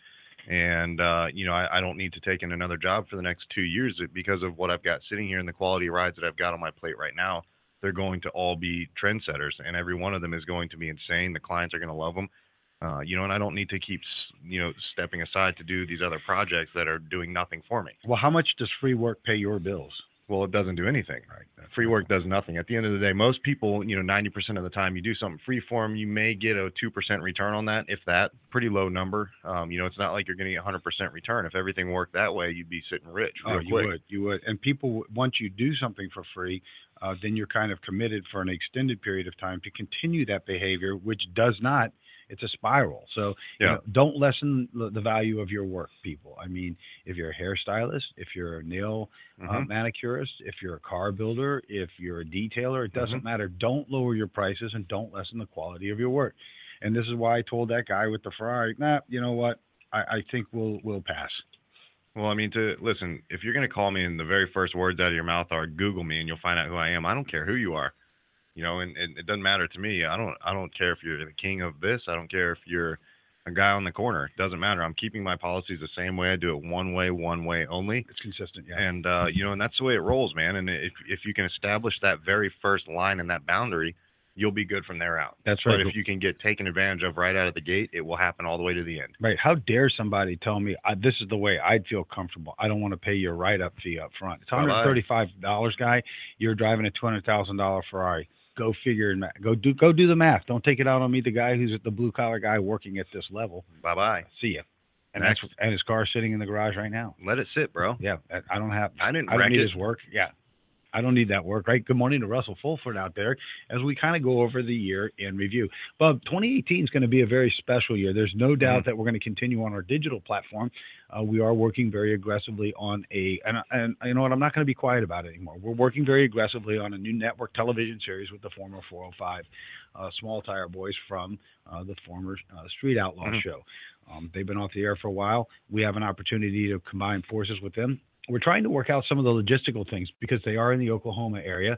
and I don't need to take in another job for the next 2 years because of what I've got sitting here and the quality of rides that I've got on my plate right now. They're going to all be trendsetters, and every one of them is going to be insane. The clients are going to love them, and I don't need to keep, stepping aside to do these other projects that are doing nothing for me. Well, how much does free work pay your bills? Well, it doesn't do anything. Right. Free work does nothing. At the end of the day, most people, 90% of the time you do something free for them, you may get a 2% return on that, if that. Pretty low number. It's not like you're getting a 100% return. If everything worked that way, you'd be sitting rich real quick. You would. And people, once you do something for free, then you're kind of committed for an extended period of time to continue that behavior, which does not. It's a spiral. So don't lessen the value of your work, people. I mean, if you're a hairstylist, if you're a nail manicurist, if you're a car builder, if you're a detailer, it doesn't matter. Don't lower your prices and don't lessen the quality of your work. And this is why I told that guy with the Ferrari, you know what? I think we'll pass. Well, I mean, listen, if you're going to call me and the very first words out of your mouth are Google me and you'll find out who I am, I don't care who you are. And it doesn't matter to me. I don't care if you're the king of this. I don't care if you're a guy on the corner. It doesn't matter. I'm keeping my policies the same way. I do it one way only. It's consistent, yeah. And and that's the way it rolls, man. And if you can establish that very first line and that boundary, you'll be good from there out. That's right. But if you can get taken advantage of right out of the gate, it will happen all the way to the end. Right. How dare somebody tell me this is the way I'd feel comfortable? I don't want to pay your write-up fee up front. It's $135, guy. You're driving a $200,000 Ferrari. Go figure and go do the math. Don't take it out on me, the guy who's the blue collar guy working at this level. Bye-bye. See ya. And his car's sitting in the garage right now. Let it sit, bro. Yeah, I don't need his work. Yeah. I don't need that work, right? Good morning to Russell Fulford out there as we kind of go over the year in review. But 2018 is going to be a very special year. There's no doubt that we're going to continue on our digital platform. We are working very aggressively on and you know what? I'm not going to be quiet about it anymore. We're working very aggressively on a new network television series with the former 405 Small Tire Boys from the former Street Outlaw show. They've been off the air for a while. We have an opportunity to combine forces with them. We're trying to work out some of the logistical things because they are in the Oklahoma area,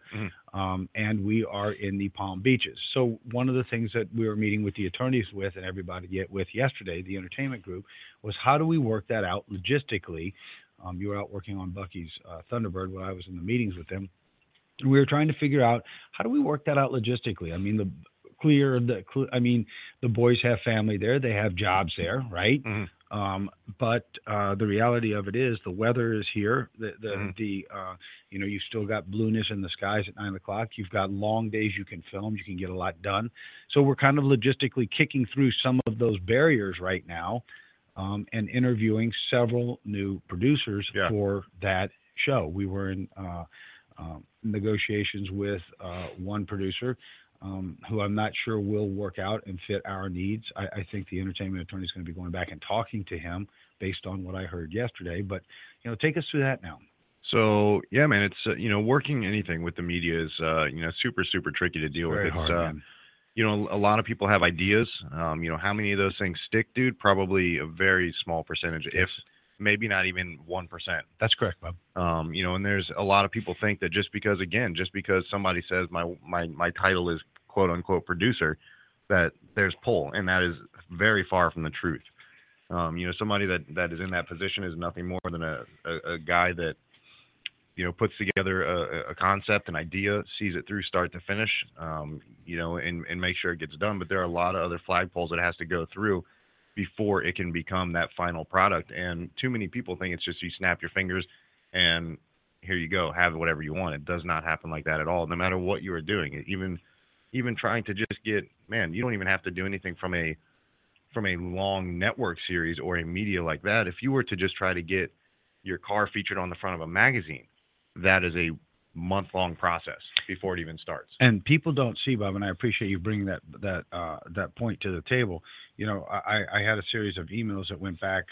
and we are in the Palm Beaches. So one of the things that we were meeting with the attorneys with and everybody with yesterday, the entertainment group, was how do we work that out logistically? You were out working on Bucky's Thunderbird when I was in the meetings with them. And we were trying to figure out how do we work that out logistically? I mean, the boys have family there. They have jobs there, right? But the reality of it is the weather is here. You've still got blueness in the skies at 9 o'clock. You've got long days you can film. You can get a lot done. So we're kind of logistically kicking through some of those barriers right now and interviewing several new producers for that show. We were in negotiations with one producer who I'm not sure will work out and fit our needs. I think the entertainment attorney is going to be going back and talking to him based on what I heard yesterday. But, take us through that now. So, yeah, man, it's, working anything with the media is, super, super tricky to deal with. Very hard, man. A lot of people have ideas. How many of those things stick, dude? Probably a very small percentage, if maybe not even 1%. That's correct, Bob. And there's a lot of people think that just because somebody says my title is quote unquote producer, that there's pull, and that is very far from the truth. Somebody that is in that position is nothing more than a guy that, puts together a concept, an idea, sees it through start to finish, and make sure it gets done. But there are a lot of other flagpoles that it has to go through before it can become that final product. And too many people think it's just you snap your fingers and here you go, have whatever you want. It does not happen like that at all, no matter what you are doing. Even trying to just get, man, you don't even have to do anything from a long network series or a media like that. If you were to just try to get your car featured on the front of a magazine, that is a month-long process before it even starts. And people don't see, Bob, and I appreciate you bringing that point to the table. You know, I had a series of emails that went back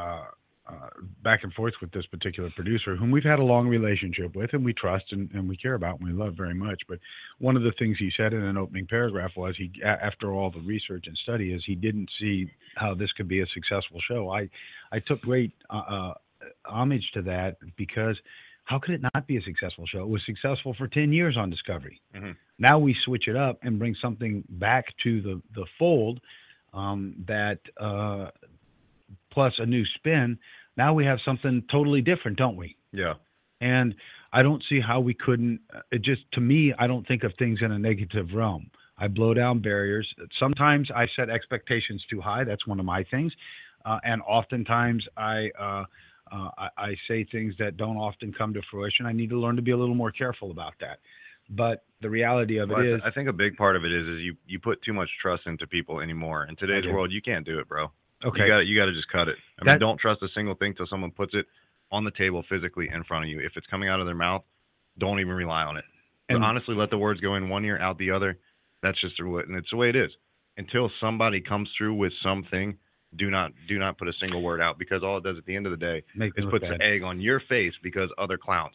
and forth with this particular producer, whom we've had a long relationship with, and we trust and we care about and we love very much. But one of the things he said in an opening paragraph was, after all the research and study, is he didn't see how this could be a successful show. I took great homage to that, because how could it not be a successful show? It was successful for 10 years on Discovery. Mm-hmm. Now we switch it up and bring something back to the fold, that plus a new spin. Now we have something totally different, don't we? Yeah. And I don't see how we couldn't. It just, to me, I don't think of things in a negative realm. I blow down barriers. Sometimes I set expectations too high. That's one of my things. And oftentimes I say things that don't often come to fruition. I need to learn to be a little more careful about that. But the reality of it is, I think a big part of it is you put too much trust into people anymore. In today's world, you can't do it, bro. Okay. You got to just cut it. I mean, don't trust a single thing till someone puts it on the table physically in front of you. If it's coming out of their mouth, don't even rely on it. And honestly, let the words go in one ear, out the other. That's just and it's the way it is. Until somebody comes through with something, do not put a single word out, because all it does at the end of the day is puts an egg on your face because other clowns.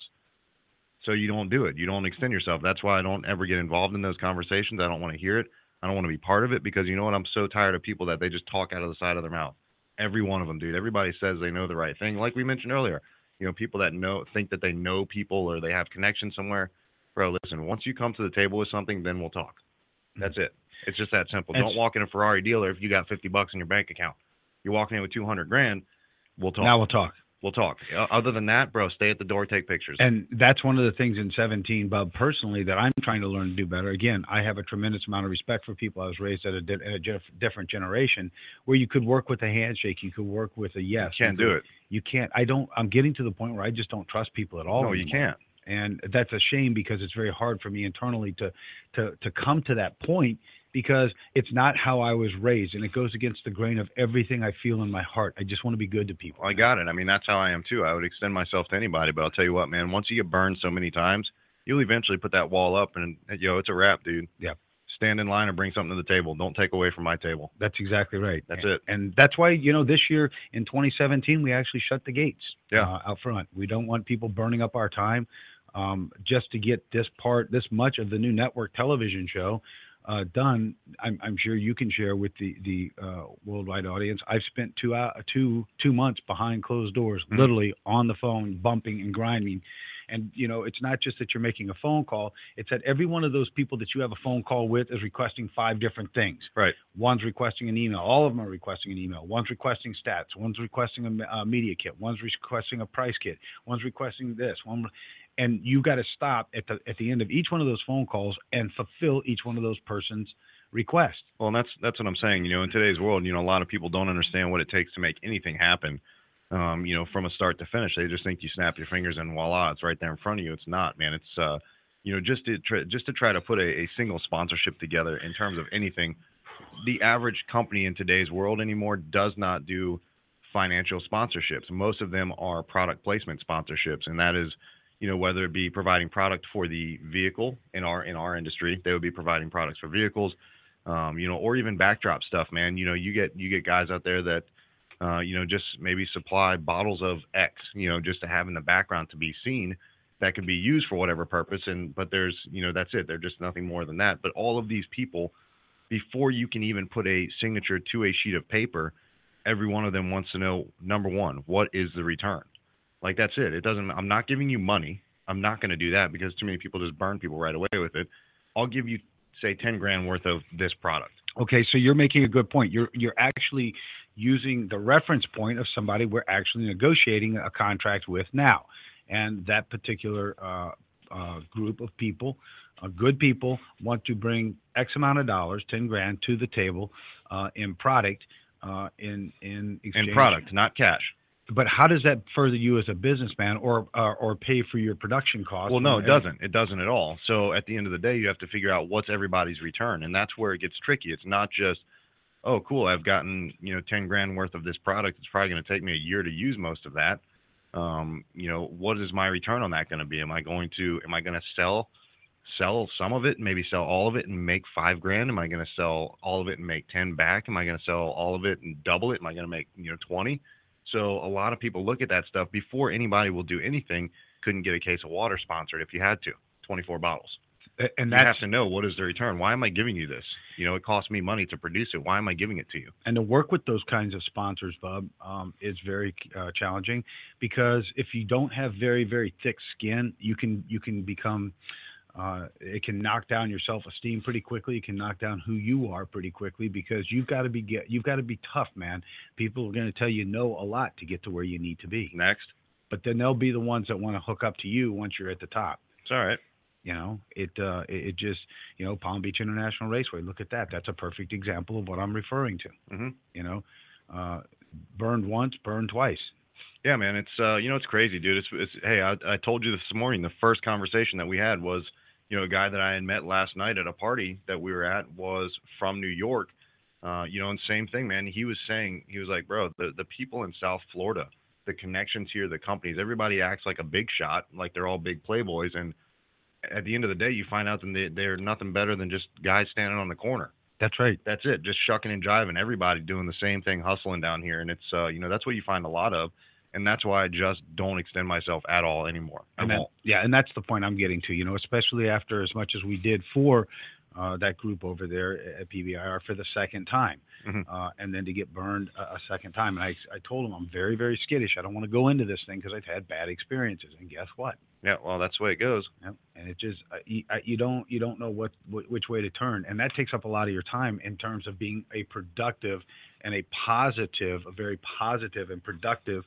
So you don't do it. You don't extend yourself. That's why I don't ever get involved in those conversations. I don't want to hear it. I don't want to be part of it, because you know what? I'm so tired of people that they just talk out of the side of their mouth. Every one of them, dude. Everybody says they know the right thing. Like we mentioned earlier, you know, people that think that they know people or they have connections somewhere. Bro, listen, once you come to the table with something, then we'll talk. That's it. It's just that simple. Don't walk in a Ferrari dealer if you got $50 in your bank account. You're walking in with $200,000. We'll talk. Now we'll talk. We'll talk. Other than that, bro, stay at the door, take pictures. And that's one of the things in 17, Bub, personally, that I'm trying to learn to do better. Again, I have a tremendous amount of respect for people. I was raised at a different generation where you could work with a handshake. You could work with a yes. You can't do it. You can't. I'm getting to the point where I just don't trust people at all. No, anymore. You can't. And that's a shame, because it's very hard for me internally to come to that point, because it's not how I was raised, and it goes against the grain of everything I feel in my heart. I just want to be good to people. I got it. I mean, that's how I am too. I would extend myself to anybody, but I'll tell you what, man, once you get burned so many times, you'll eventually put that wall up and, it's a wrap, dude. Yeah. Stand in line and bring something to the table. Don't take away from my table. That's exactly right. That's it. And that's why, this year in 2017, we actually shut the gates out front. We don't want people burning up our time just to get this much of the new network television show done. I'm sure you can share with the worldwide audience. I've spent 2 months behind closed doors, literally on the phone, bumping and grinding. And, it's not just that you're making a phone call. It's that every one of those people that you have a phone call with is requesting 5 different things. Right. One's requesting an email. All of them are requesting an email. One's requesting stats. One's requesting a media kit. One's requesting a price kit. One's requesting this. And you got to stop at the end of each one of those phone calls and fulfill each one of those person's requests. Well, and that's what I'm saying. In today's world, a lot of people don't understand what it takes to make anything happen. From a start to finish, they just think you snap your fingers and voila, it's right there in front of you. It's not, man. It's just to try to put a single sponsorship together in terms of anything. The average company in today's world anymore does not do financial sponsorships. Most of them are product placement sponsorships, and that is, whether it be providing product for the vehicle in our industry, they would be providing products for vehicles, or even backdrop stuff, man. You get guys out there that, just maybe supply bottles of X, just to have in the background to be seen, that can be used for whatever purpose. But there's, that's it. They're just nothing more than that. But all of these people, before you can even put a signature to a sheet of paper, every one of them wants to know, number one, what is the return? Like, that's it. I'm not giving you money. I'm not going to do that, because too many people just burn people right away with it. I'll give you, say, $10,000 worth of this product. Okay, so you're making a good point. You're actually using the reference point of somebody we're actually negotiating a contract with now. And that particular group of people, good people, want to bring X amount of dollars, $10,000, to the table in product, in exchange. In product, not cash. But how does that further you as a businessman, or pay for your production costs? Well, no, it doesn't. It doesn't at all. So at the end of the day, you have to figure out what's everybody's return, and that's where it gets tricky. It's not just, oh, cool, I've gotten $10,000 worth of this product. It's probably going to take me a year to use most of that. You know, what is my return on that going to be? Am I going to sell some of it, maybe sell all of it and make $5,000? Am I going to sell all of it and make 10 back? Am I going to sell all of it and double it? Am I going to make, 20? So a lot of people look at that stuff before anybody will do anything. Couldn't get a case of water sponsored if you had to, 24 bottles. And you have to know, what is the return? Why am I giving you this? It costs me money to produce it. Why am I giving it to you? And to work with those kinds of sponsors, Bub, is very challenging, because if you don't have very, very thick skin, you can become it can knock down your self-esteem pretty quickly. It can knock down who you are pretty quickly, because you've got to be tough, man. People are going to tell you no a lot to get to where you need to be. Next. But then they'll be the ones that want to hook up to you once you're at the top. It's all right. It just, Palm Beach International Raceway. Look at that. That's a perfect example of what I'm referring to. Mm-hmm. Burned once, burned twice. Yeah, man. It's it's crazy, dude. Hey, I told you this morning. The first conversation that we had was, a guy that I had met last night at a party that we were at was from New York. And same thing, man. He was saying, he was like, bro, the people in South Florida, the connections here, the companies, everybody acts like a big shot, like they're all big playboys, and at the end of the day, you find out that they're nothing better than just guys standing on the corner. That's right. That's it. Just shucking and jiving. Everybody doing the same thing, hustling down here. And it's, that's what you find a lot of. And that's why I just don't extend myself at all anymore. And that's the point I'm getting to, especially after as much as we did for that group over there at PBIR for the second time. Mm-hmm. And then to get burned a second time. And I told him I'm very, very skittish. I don't want to go into this thing because I've had bad experiences. And guess what? Yeah, well, that's the way it goes. Yep. And it just you don't know which way to turn, and that takes up a lot of your time in terms of being a productive and a very positive and productive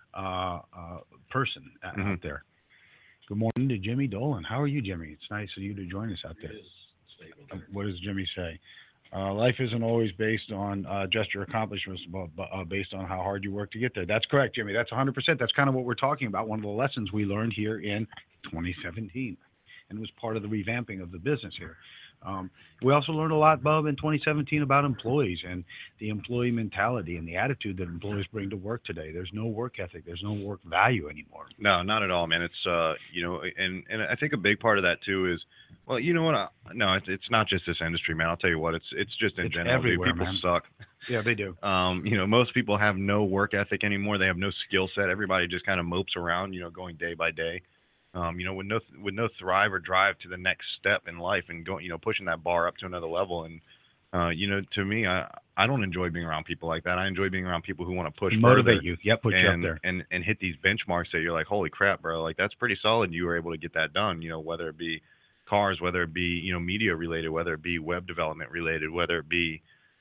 person out there. Good morning to Jimmy Dolan. How are you, Jimmy? It's nice of you to join us out there. What does Jimmy say? Life isn't always based on just your accomplishments, but based on how hard you work to get there. That's correct, Jimmy. That's 100%. That's kind of what we're talking about. One of the lessons we learned here in 2017, and was part of the revamping of the business here. We also learned a lot, Bub, in 2017 about employees and the employee mentality and the attitude that employees bring to work today. There's no work ethic. There's no work value anymore. No, not at all, man. It's, and I think a big part of that too is, well, you know what? It's not just this industry, man. I'll tell you what, it's just in general. Everywhere, people man. suck. Yeah, they do. Most people have no work ethic anymore. They have no skill set. Everybody just kind of mopes around, going day by day. With no thrive or drive to the next step in life and going, pushing that bar up to another level. And, to me, I don't enjoy being around people like that. I enjoy being around people who want to push motivate further. You. Yep, put you up there. And hit these benchmarks that you're like, holy crap, bro. Like, that's pretty solid. You were able to get that done, whether it be cars, whether it be, media related, whether it be web development related, whether it be,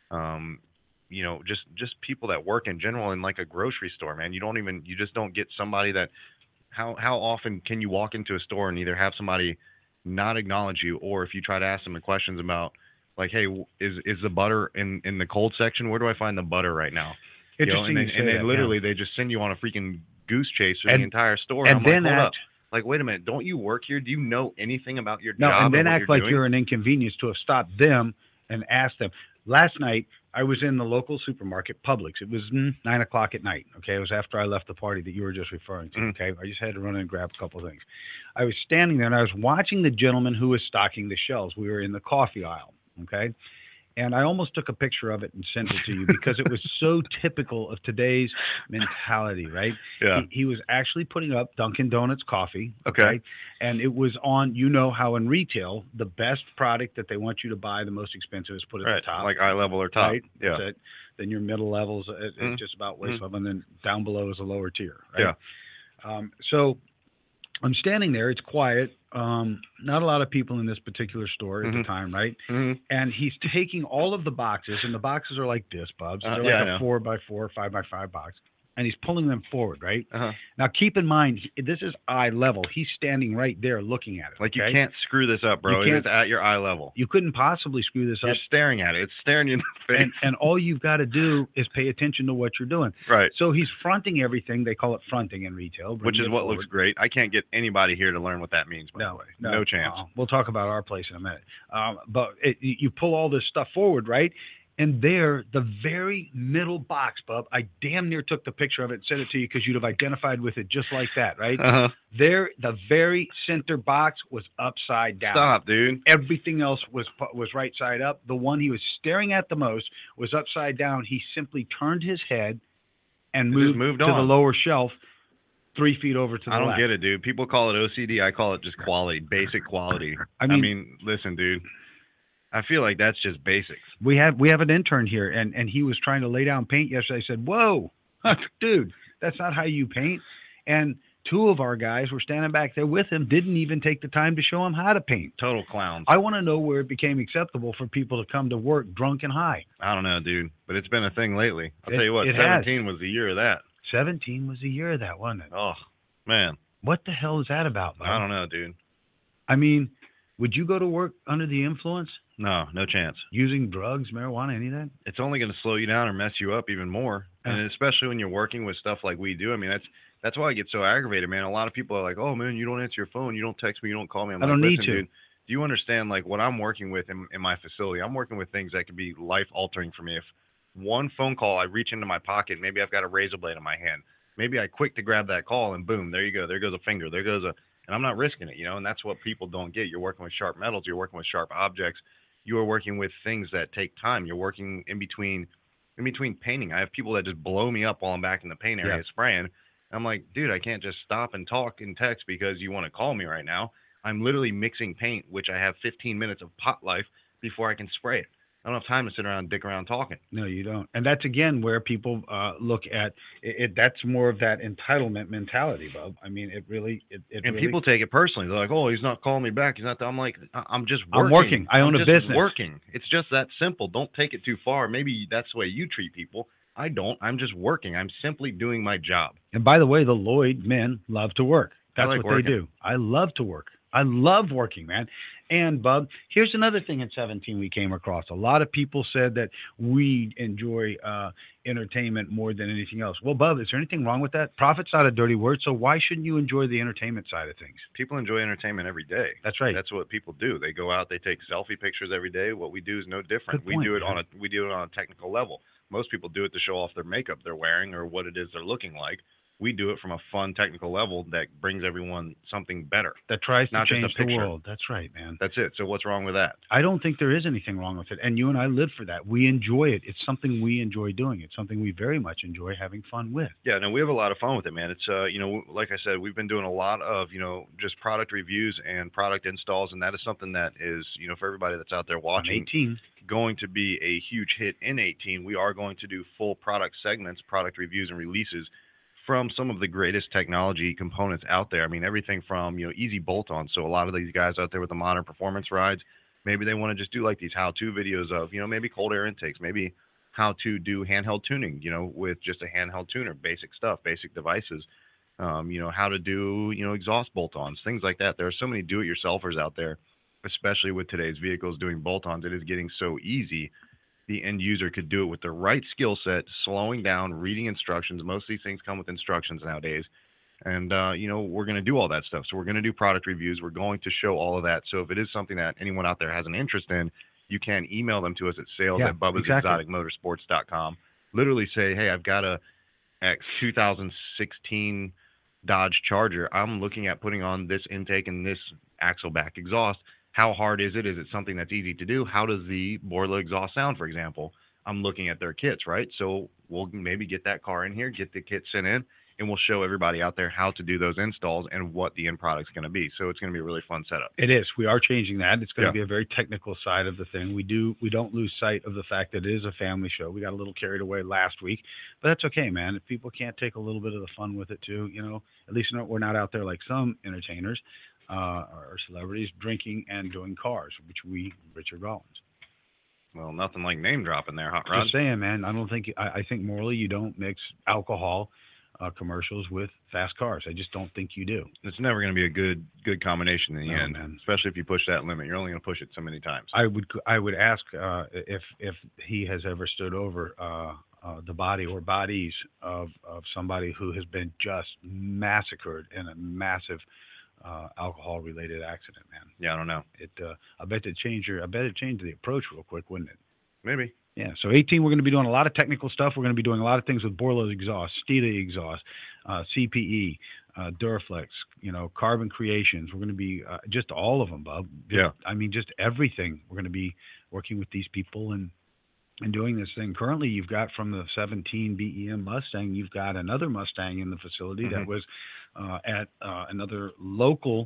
just people that work in general in like a grocery store, man. You just don't get somebody that, how often can you walk into a store and either have somebody not acknowledge you, or if you try to ask them questions about, like, hey, is the butter in the cold section? Where do I find the butter right now? Interesting. And then literally they just send you on a freaking goose chase through the entire store. And I'm like, hold up. Like, wait a minute, don't you work here? Do you know anything about your job? No, and then act like doing? You're an inconvenience to have stopped them and asked them. Last night, I was in the local supermarket, Publix. It was 9 o'clock at night, okay? It was after I left the party that you were just referring to, okay? I just had to run in and grab a couple of things. I was standing there, and I was watching the gentleman who was stocking the shelves. We were in the coffee aisle, okay? And I almost took a picture of it and sent it to you because it was so typical of today's mentality, right? Yeah. He was actually putting up Dunkin' Donuts coffee. Okay. And it was on, how in retail, the best product that they want you to buy, the most expensive, is put at the top. Like eye level or top. Right? Yeah. That's it. Then your middle levels is just about waist level, and then down below is a lower tier, right? Yeah. So I'm standing there. It's quiet. Not a lot of people in this particular store at the time, right? Mm-hmm. And he's taking all of the boxes, and the boxes are like this, Bubs. They're like a 4x4 or 5x5 box. And he's pulling them forward, right? Uh-huh. Now, keep in mind, this is eye level. He's standing right there looking at it. Like, you can't screw this up, bro. It's at your eye level. You couldn't possibly screw this up. You're staring at it. It's staring you in the face. And all you've got to do is pay attention to what you're doing. Right. So he's fronting everything. They call it fronting in retail. Which is what looks great. I can't get anybody here to learn what that means, by the way. No chance. We'll talk about our place in a minute. But you pull all this stuff forward, right? And there, the very middle box, Bub, I damn near took the picture of it and sent it to you because you'd have identified with it just like that, right? Uh-huh. There, the very center box was upside down. Stop, dude. Everything else was right side up. The one he was staring at the most was upside down. He simply turned his head and moved to on. the lower shelf 3 feet over to the left. I don't get it, dude. People call it OCD. I call it just quality, basic quality. I mean, listen, dude. I feel like that's just basics. We have an intern here, and he was trying to lay down paint yesterday. I said, whoa, dude, that's not how you paint. And 2 of our guys were standing back there with him, didn't even take the time to show him how to paint. Total clowns. I want to know where it became acceptable for people to come to work drunk and high. I don't know, dude, but it's been a thing lately. I'll tell you what, 17 was the year of that. 17 was the year of that, wasn't it? Oh, man. What the hell is that about, bud? I don't know, dude. I mean, would you go to work under the influence? No chance. Using drugs, marijuana, any of that? It's only going to slow you down or mess you up even more. And especially when you're working with stuff like we do. I mean, that's why I get so aggravated, man. A lot of people are like, oh, man, you don't answer your phone. You don't text me. You don't call me. I don't need to. Dude, do you understand, like, what I'm working with in my facility? I'm working with things that could be life-altering for me. If one phone call, I reach into my pocket, maybe I've got a razor blade in my hand. Maybe I quick to grab that call, and boom, there you go. There goes a finger. There goes and I'm not risking it, and that's what people don't get. You're working with sharp metals. You're working with sharp objects. You are working with things that take time. You're working in between painting. I have people that just blow me up while I'm back in the paint area spraying. I'm like, dude, I can't just stop and talk and text because you want to call me right now. I'm literally mixing paint, which I have 15 minutes of pot life before I can spray it. I don't have time to sit around and dick around talking. No, you don't. And that's, again, where people look at it. That's more of that entitlement mentality, Bub. I mean, it really. And people take it personally. They're like, oh, he's not calling me back. He's not. I'm like, I'm just working. I'm working. I own a business. Working. It's just that simple. Don't take it too far. Maybe that's the way you treat people. I don't. I'm just working. I'm simply doing my job. And by the way, the Lloyd men love to work. That's what working. they do. I love to work. I love working, man. And, Bub, here's another thing in 17 we came across. A lot of people said that we enjoy entertainment more than anything else. Well, Bub, is there anything wrong with that? Profit's not a dirty word, so why shouldn't you enjoy the entertainment side of things? People enjoy entertainment every day. That's right. That's what people do. They go out, they take selfie pictures every day. What we do is no different. Good point, we do it on a technical level. Most people do it to show off their makeup they're wearing or what it is they're looking like. We do it from a fun technical level that brings everyone something better. That tries to not change just a the picture. world. That's right, man. That's it. So what's wrong with that? I don't think there is anything wrong with it. And you and I live for that. We enjoy it. It's something we enjoy doing. It's something we very much enjoy having fun with. Yeah, no, we have a lot of fun with it, man. It's, like I said, we've been doing a lot of, just product reviews and product installs, and that is something that is, for everybody that's out there watching, 18. going to be a huge hit in 18. We are going to do full product segments, product reviews, and releases from some of the greatest technology components out there. I mean, everything from, easy bolt-ons. So a lot of these guys out there with the modern performance rides, maybe they want to just do like these how-to videos of, maybe cold air intakes, maybe how to do handheld tuning, with just a handheld tuner, basic stuff, basic devices, how to do, exhaust bolt-ons, things like that. There are so many do-it-yourselfers out there, especially with today's vehicles doing bolt-ons. It is getting so easy. The end user could do it with the right skill set, slowing down, reading instructions. Most of these things come with instructions nowadays. And, we're going to do all that stuff. So we're going to do product reviews. We're going to show all of that. So if it is something that anyone out there has an interest in, you can email them to us at sales@bubbasexoticmotorsports.com. Literally say, hey, I've got a 2016 Dodge Charger. I'm looking at putting on this intake and this axle back exhaust. How hard is it? Is it something that's easy to do? How does the Borla exhaust sound, for example? I'm looking at their kits, right? So we'll maybe get that car in here, get the kit sent in, and we'll show everybody out there how to do those installs and what the end product's going to be. So it's going to be a really fun setup. It is. We are changing that. It's going to be a very technical side of the thing. We don't lose sight of the fact that it is a family show. We got a little carried away last week, but that's okay, man. If people can't take a little bit of the fun with it too, at least we're not out there like some entertainers. Or celebrities drinking and doing cars, Richard Rollins. Well, nothing like name dropping there, Hot Rod. Just saying, man. I think morally you don't mix alcohol commercials with fast cars. I just don't think you do. It's never going to be a good combination in the end, man. Especially if you push that limit. You're only going to push it so many times. I would ask if he has ever stood over the body or bodies of somebody who has been just massacred in a massive alcohol-related accident, man. Yeah, I don't know. I bet it'd change the approach real quick, wouldn't it? Maybe. Yeah, so 18, we're going to be doing a lot of technical stuff. We're going to be doing a lot of things with Borla exhaust, Stila exhaust, CPE, Duraflex, Carbon Creations. We're going to be just all of them, Bob. Just everything. We're going to be working with these people and doing this thing. Currently, you've got from the 17 BEM Mustang, you've got another Mustang in the facility that was at another local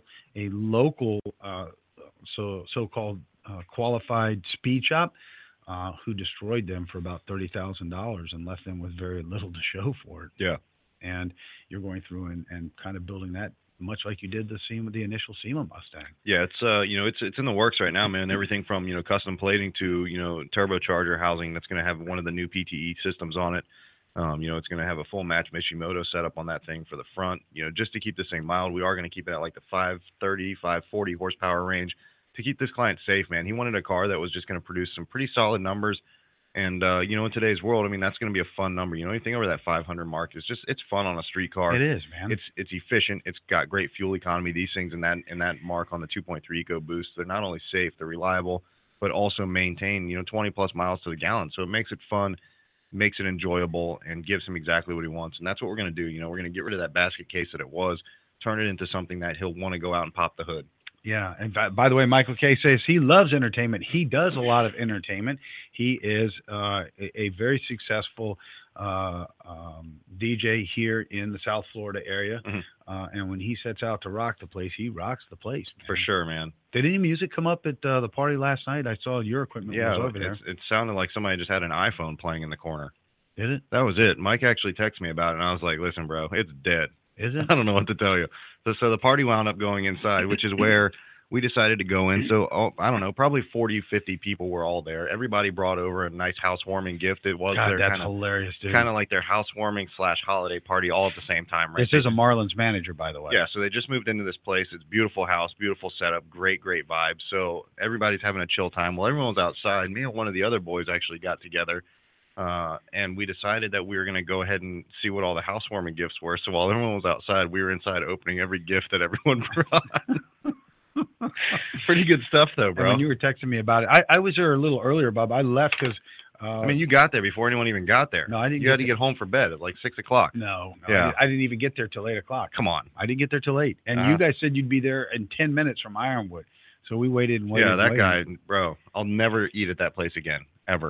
so-called qualified speed shop. Who destroyed them for about $30,000 and left them with very little to show for it. Yeah. And you're going through and kind of building that much like you did the initial SEMA Mustang. Yeah, it's in the works right now, man. Everything from, custom plating to, turbocharger housing that's going to have one of the new PTE systems on it. It's going to have a full match Mishimoto setup on that thing for the front, just to keep this thing mild. We are going to keep it at like the 530, 540 horsepower range. To keep this client safe, man. He wanted a car that was just going to produce some pretty solid numbers. And, in today's world, that's going to be a fun number. Anything over that 500 mark is it's fun on a street car. It is, man. It's efficient. It's got great fuel economy. These things in that mark on the 2.3 EcoBoost, they're not only safe, they're reliable, but also maintain, 20 plus miles to the gallon. So it makes it fun, makes it enjoyable, and gives him exactly what he wants. And that's what we're going to do. We're going to get rid of that basket case that it was, turn it into something that he'll want to go out and pop the hood. Yeah, and by the way, Michael K says he loves entertainment. He does a lot of entertainment. He is a very successful DJ here in the South Florida area, and when he sets out to rock the place, he rocks the place, man. For sure, man. Did any music come up at the party last night? I saw your equipment was over there. It sounded like somebody just had an iPhone playing in the corner. Did it? That was it. Mike actually texted me about it, and I was like, listen, bro, it's dead. Is it? I don't know what to tell you. So the party wound up going inside, which is where we decided to go in. So, I don't know, probably 40, 50 people were all there. Everybody brought over a nice housewarming gift. It was that's hilarious, dude. Kind of like their housewarming / holiday party all at the same time. Right? This is a Marlins manager, by the way. Yeah, so they just moved into this place. It's a beautiful house, beautiful setup, great vibes. So everybody's having a chill time. Well, everyone's outside. Me and one of the other boys actually got together. And we decided that we were going to go ahead and see what all the housewarming gifts were. So while everyone was outside, we were inside opening every gift that everyone brought. Pretty good stuff, though, bro. And when you were texting me about it, I was there a little earlier, Bob. I left because you got there before anyone even got there. No, I didn't. You had to get home for bed at like 6 o'clock. No, yeah. I didn't even get there till 8 o'clock. Come on. I didn't get there till 8. And you guys said you'd be there in 10 minutes from Ironwood. So we waited and waited. Yeah, that guy, bro, I'll never eat at that place again, ever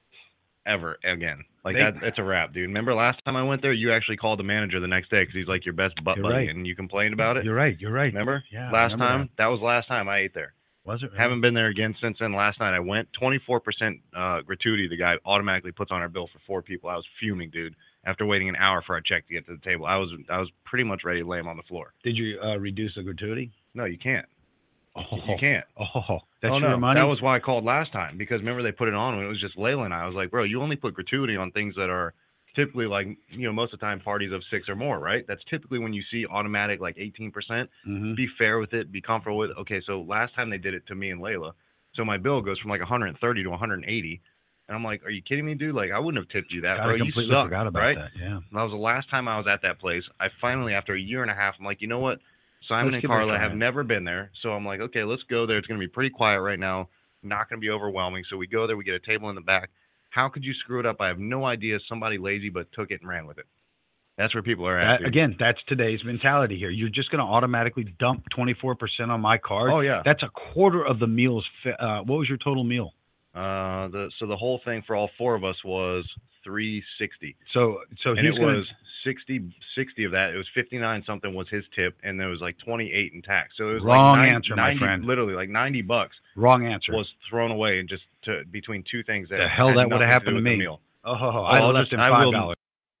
again. Like that's a wrap, dude. Remember last time I went there, you actually called the manager the next day because he's like your best butt buddy, and you complained about it. You're right. Remember? Yeah. Last time? That was last time I ate there. Was it? Really? Haven't been there again since then. Last night I went. 24% gratuity the guy automatically puts on our bill for 4 people. I was fuming, dude. After waiting an hour for our check to get to the table, I was pretty much ready to lay him on the floor. Did you reduce the gratuity? No, you can't. Oh, you can't. Oh, that's your money? That was why I called last time, because remember they put it on when it was just Layla and I. Was like, bro, you only put gratuity on things that are typically like, most of the time parties of 6 or more, right? That's typically when you see automatic like 18%. Mm-hmm. Be fair with it, be comfortable with it. Okay, so last time they did it to me and Layla, so my bill goes from like 130 to 180. And I'm like, are you kidding me, dude? Like, I wouldn't have tipped you that, bro. I completely forgot about right? that, yeah. That was the last time I was at that place. I finally, after a year and a half, I'm like, you know what? Simon and Carla have never been there, so I'm like, okay, let's go there. It's going to be pretty quiet right now, not going to be overwhelming. So we go there, we get a table in the back. How could you screw it up? I have no idea. Somebody lazy but took it and ran with it. That's where people are at. Again, that's today's mentality here. You're just going to automatically dump 24% on my card. Oh, yeah. That's a quarter of the meals. What was your total meal? The whole thing for all 4 of us was $360. So and it was 60 of that. It was 59 something was his tip, and there was like 28 in tax. So it was wrong like answer, my friend. Literally like $90. Wrong answer. Was thrown away and just between 2 things that the hell that would have happened to me. I left him $5.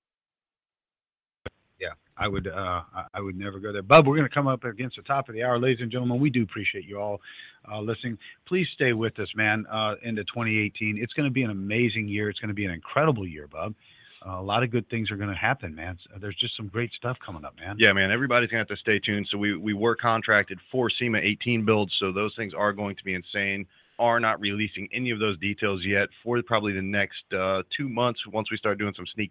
Yeah, I would never go there. Bub, we're going to come up against the top of the hour, ladies and gentlemen. We do appreciate you all listening. Please stay with us, man, into 2018. It's going to be an amazing year. It's going to be an incredible year, Bub. A lot of good things are going to happen, man. There's just some great stuff coming up, man. Yeah, man. Everybody's going to have to stay tuned. So we were contracted for SEMA 18 builds, so those things are going to be insane. Are not releasing any of those details yet for probably the next 2 months once we start doing some sneak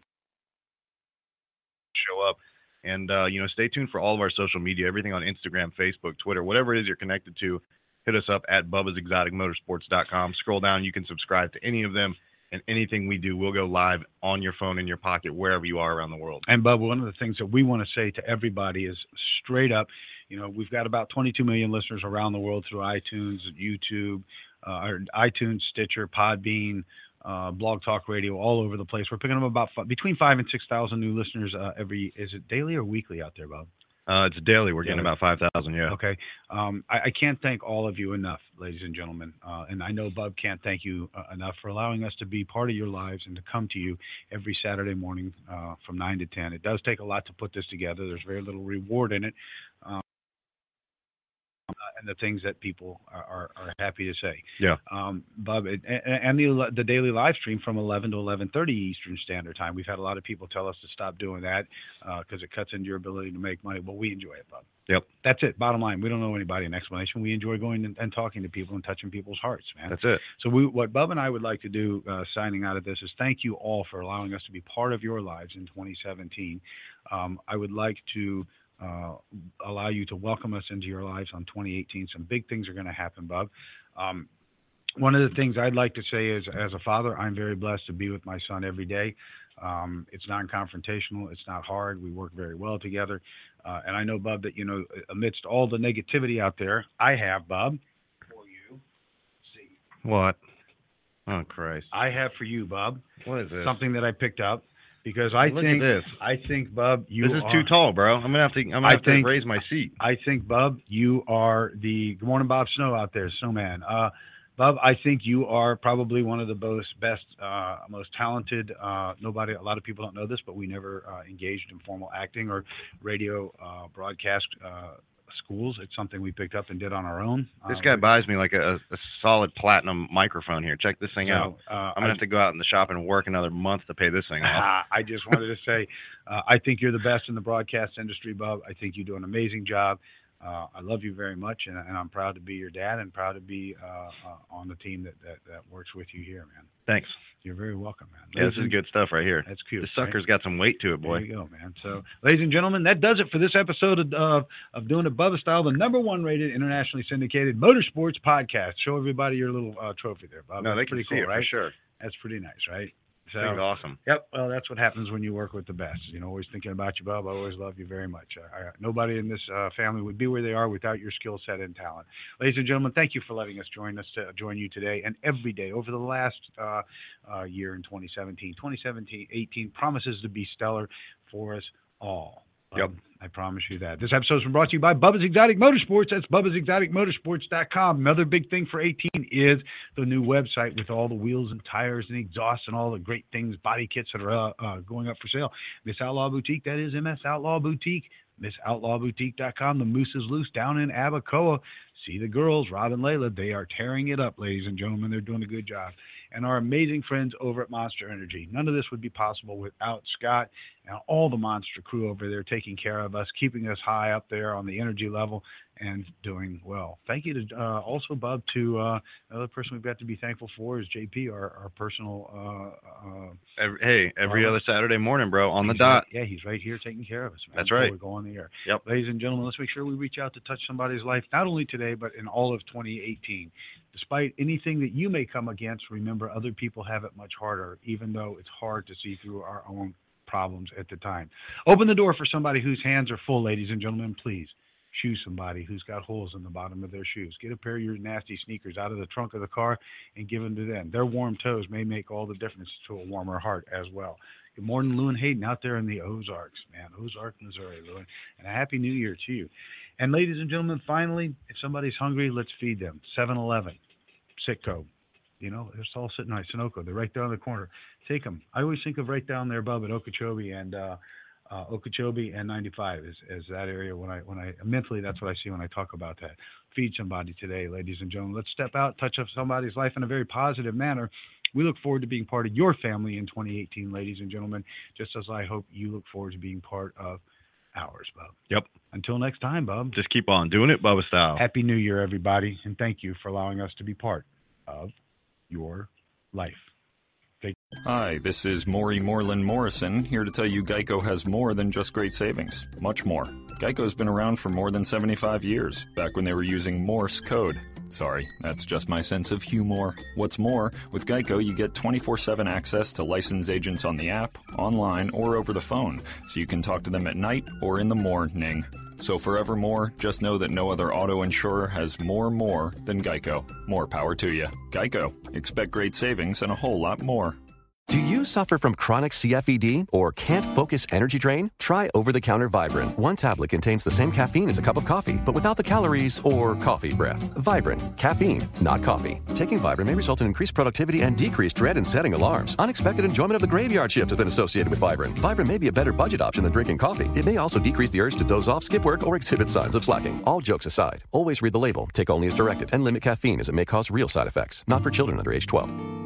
show up. And, stay tuned for all of our social media, everything on Instagram, Facebook, Twitter, whatever it is you're connected to. Hit us up at Bubba'sExoticMotorsports.com. Scroll down. You can subscribe to any of them. and anything we do will go live on your phone, in your pocket, wherever you are around the world. And, Bub, one of the things that we want to say to everybody is straight up, we've got about 22 million listeners around the world through iTunes, YouTube, iTunes, Stitcher, Podbean, Blog Talk Radio, all over the place. We're picking up about between 5,000 and 6,000 new listeners is it daily or weekly out there, Bob? It's daily. We're getting about 5,000, yeah. Okay. I can't thank all of you enough, ladies and gentlemen. And I know Bub can't thank you enough for allowing us to be part of your lives and to come to you every Saturday morning from 9 to 10. It does take a lot to put this together. There's very little reward in it. And the things that people are happy to say. Yeah. Bub, and the daily live stream from 11 to 11:30 Eastern Standard Time. We've had a lot of people tell us to stop doing that because it cuts into your ability to make money. Well, we enjoy it, Bub. Yep. That's it. Bottom line, we don't owe anybody an explanation. We enjoy going and talking to people and touching people's hearts, man. That's it. So what Bub and I would like to do, signing out of this, is thank you all for allowing us to be part of your lives in 2017. I would like to allow you to welcome us into your lives on 2018. Some big things are going to happen, Bob. One of the things I'd like to say is, as a father, I'm very blessed to be with my son every day. It's non-confrontational. It's not hard. We work very well together. And I know, Bob, that, amidst all the negativity out there, I have, Bob, for you. See. What? Oh, Christ. I have for you, Bob. What is this? Something that I picked up. Because I think, Bub, this is too tall, bro. I'm gonna have to raise my seat. I think, Bub, you are the good morning, Bob Snow out there, Snowman. Bub, I think you are probably one of the best, most talented. A lot of people don't know this, but we never engaged in formal acting or radio broadcast schools. It's something we picked up and did on our own. This guy buys me like a solid platinum microphone here. Check this thing out. I'm going to have to go out in the shop and work another month to pay this thing off. I just wanted to say, I think you're the best in the broadcast industry, Bub. I think you do an amazing job. I love you very much, and I'm proud to be your dad and proud to be on the team that works with you here, man. Thanks. You're very welcome, man. Yeah, this is good stuff right here. That's cute. This sucker's got some weight to it, boy. There you go, man. So, ladies and gentlemen, that does it for this episode of Doing It Bubba Style, the #1 rated, internationally syndicated motorsports podcast. Show everybody your little trophy there, Bob. No, that's they can pretty see cool, it, right? for sure. That's pretty nice, right? So, thing's awesome. Yep. Well, that's what happens when you work with the best. Always thinking about you, Bob. I always love you very much. Nobody in this family would be where they are without your skill set and talent. Ladies and gentlemen, thank you for letting us join you today and every day over the last year in 2017. 2018 promises to be stellar for us all. Yep. I promise you that. This episode has been brought to you by Bubba's Exotic Motorsports. That's BubbasExoticMotorsports.com. Another big thing for 18 is the new website with all the wheels and tires and exhausts and all the great things, body kits that are going up for sale. Miss Outlaw Boutique, that is MS Outlaw Boutique. MissOutlawBoutique.com. The moose is loose down in Abacoa. See the girls, Rob and Layla. They are tearing it up, ladies and gentlemen. They're doing a good job. And our amazing friends over at Monster Energy. None of this would be possible without Scott and all the Monster crew over there taking care of us, keeping us high up there on the energy level and doing well. Thank you to also, Bob, to another person we've got to be thankful for is JP, our personal. Every other Saturday morning, bro, on the dot. Yeah, he's right here taking care of us, man. That's right. We go on the air. Yep. Ladies and gentlemen, let's make sure we reach out to touch somebody's life, not only today, but in all of 2018. Despite anything that you may come against, remember other people have it much harder, even though it's hard to see through our own problems at the time. Open the door for somebody whose hands are full, ladies and gentlemen, please. Shoe somebody who's got holes in the bottom of their shoes. Get a pair of your nasty sneakers out of the trunk of the car and give them to them. Their warm toes may make all the difference to a warmer heart as well. Good morning, Lou and Hayden out there in the Ozarks, man. Ozark, Missouri, Lou. And a happy new year to you. And ladies and gentlemen, finally, if somebody's hungry, let's feed them. 7-Eleven, Sitco. It's all sitting right. Sunoco, they're right down the corner. Take them. I always think of right down there, Bub, at Okeechobee and 95 is that area. When I mentally, that's what I see when I talk about that. Feed somebody today, ladies and gentlemen. Let's step out, touch up somebody's life in a very positive manner. We look forward to being part of your family in 2018, ladies and gentlemen, just as I hope you look forward to being part of ours, Bub. Yep. Until next time, Bub. Just keep on doing it, Bubba style. Happy New Year, everybody, and thank you for allowing us to be part of your life. Hi, this is Maury Moreland Morrison, here to tell you Geico has more than just great savings. Much more. Geico's been around for more than 75 years, back when they were using Morse code. Sorry, that's just my sense of humor. What's more, with Geico, you get 24/7 access to licensed agents on the app, online, or over the phone, so you can talk to them at night or in the morning. So forevermore, just know that no other auto insurer has more than Geico. More power to you. Geico. Expect great savings and a whole lot more. Do you suffer from chronic CFED or can't focus energy drain? Try over-the-counter Vibrant. One tablet contains the same caffeine as a cup of coffee, but without the calories or coffee breath. Vibrant. Caffeine, not coffee. Taking Vibrant may result in increased productivity and decreased dread in setting alarms. Unexpected enjoyment of the graveyard shift has been associated with Vibrant. Vibrant may be a better budget option than drinking coffee. It may also decrease the urge to doze off, skip work, or exhibit signs of slacking. All jokes aside, always read the label, take only as directed, and limit caffeine as it may cause real side effects. Not for children under age 12.